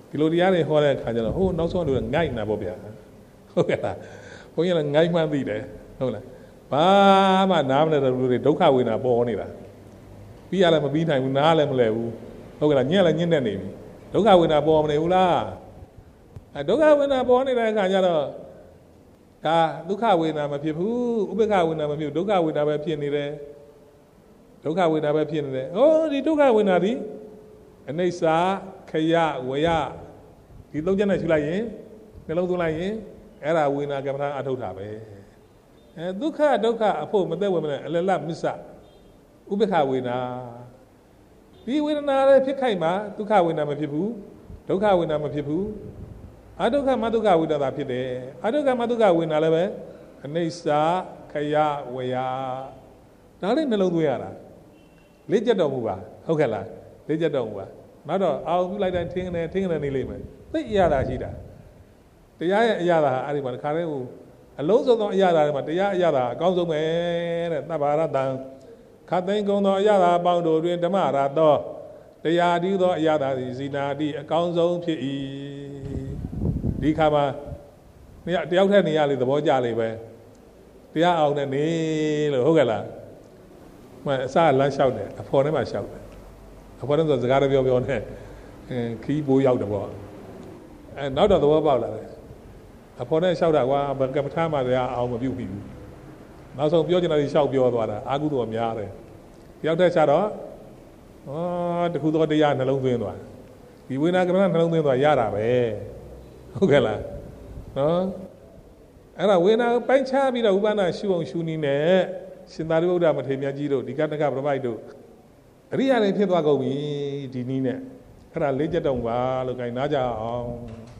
ဒီလိုတရားတွေဟောတဲ့အခါကျတော့ဟိုနောက်ဆုံးလို့ငိုက်နာပေါ့ဗျာဟုတ်ကဲ့လားဘုန်းကြီးလည်းငိုက်မှန်းသိတယ်ဟုတ်လားဘာမှနားမလဲတဲ့လူတွေဒုက္ခဝေဒနာပေါ်နေတာပြီးရလည်းမပြီးနိုင်ဘူးနားလည်းမလဲဘူးဟုတ်ကဲ့လားညက်လည်းညစ်နေနေပြီဒုက္ခဝေဒနာပေါ်မနေဘူးလားအဲဒုက္ခဝေဒနာပေါ်နေတဲ့အခါကျတော့ဒါဒုက္ခဝေဒနာမဖြစ်ဘူးဥပေက္ခဝေဒနာမဖြစ်ဘူးဒုက္ခဝေဒနာပဲဖြစ်နေတယ်ဒုက္ခဝေဒနာပဲဖြစ်နေတယ်ဟောဒီဒုက္ခဝေဒနာဒီအနိစ္စခယဝယဒီသုံးချက်နဲ့ရှုလိုက်ရင်နှလုံးသွင်းလိုက်ရင်အဲ့ဒါဝေဒနာကမ္မထာအထုတ်တာပဲအဲဒုက္ခဒုက္ခအဖို့မသက်ဝင်မနဲ့အလလမစ္ဆဥပေက္ခဝေဒနာဒီဝေဒနာလည်းဖြစ်ခိုက်မှာဒုက္ခဝေဒနာမဖြစ်ဘူးဒုက္ခဝေဒနာမဖြစ်ဘူးအဒုက္ခမဒုက္ခဝေဒနာဖြစ်တယ်အဒုက္ခမဒုက္ခဝေဒနာလည်းပဲအနိစ္စခယဝယဒါလေးနှလုံးသွင်းရတာလေးချက်တော်မူပါဟုတ်ကဲ့လားလေးချက်တော်မူပါနောက်တော့အာရုံပြုလိုက်တိုင်းထင်းနေထင်းနေနေလိမ့်မယ်သိအရသာရှိတာတရားရဲ့အရသာဟာအဲ့ဒီမှာတစ်ခါတည်းဟိုအလုံးစုံသောအရသာတွေမှာတရားအရသာအကောင်းဆုံးပဲတဲ့သဗ္ဗရတံခတ်သိမ်းကုန်သောအရသာအပေါင်းတို့တွင်ဓမ္မရသောတရားတည်းသောအရသာသည်ဇိနာတိအကောင်းဆုံးဖြစ်၏ဒီခါမှာတယောက်တည်းနေရလေသဘောကျလေပဲတရားအောင်နဲ့နေလို့ဟုတ်ကဲ့လားမအစလမ်းလျှောက်တယ်အဖော်ထဲမှာလျှောက်တယ်အဖော်ထဲဆိုစကားတပြောပြောနဲ့ခီးဘိုးရောက်တယ်ပေါ့အဲနောက်တော့သဘောပေါက်လာတယ်အဖော်နဲ့လျှောက်တာကွာဘယ်ကမ္မထာမှတရားအောင်မပြုတ်ပြီဘူးနောက်ဆုံးပြောချင်တာကြီးလျှောက်ပြောသွားတာအာကုသိုလ်များတယ်တယောက်တည်းချတော့ဟောတခုသောတရားနှလုံးသွင်းသွားဒီဝိညာဉ်ကမ္မထာနှလုံးသွင်းသွားရတာပဲဟုတ်ကဲ့လားနော်အဲ့ဒါဝေဒနာပိုင်းခြားပြီးတော့ဥပ္ပန္နရှုအောင်ရှုနည်းနဲ့ရှင်သာရိပုတ္တမထေရမြတ်ကြီးတို့ဒီကတ္တကပရပိုက်တို့အရိယာတွေဖြစ်သွားကုန်ပြီဒီနည်းနဲ့အဲ့ဒါလေးချက်တော့ပါလို့ gain နားကြအောင်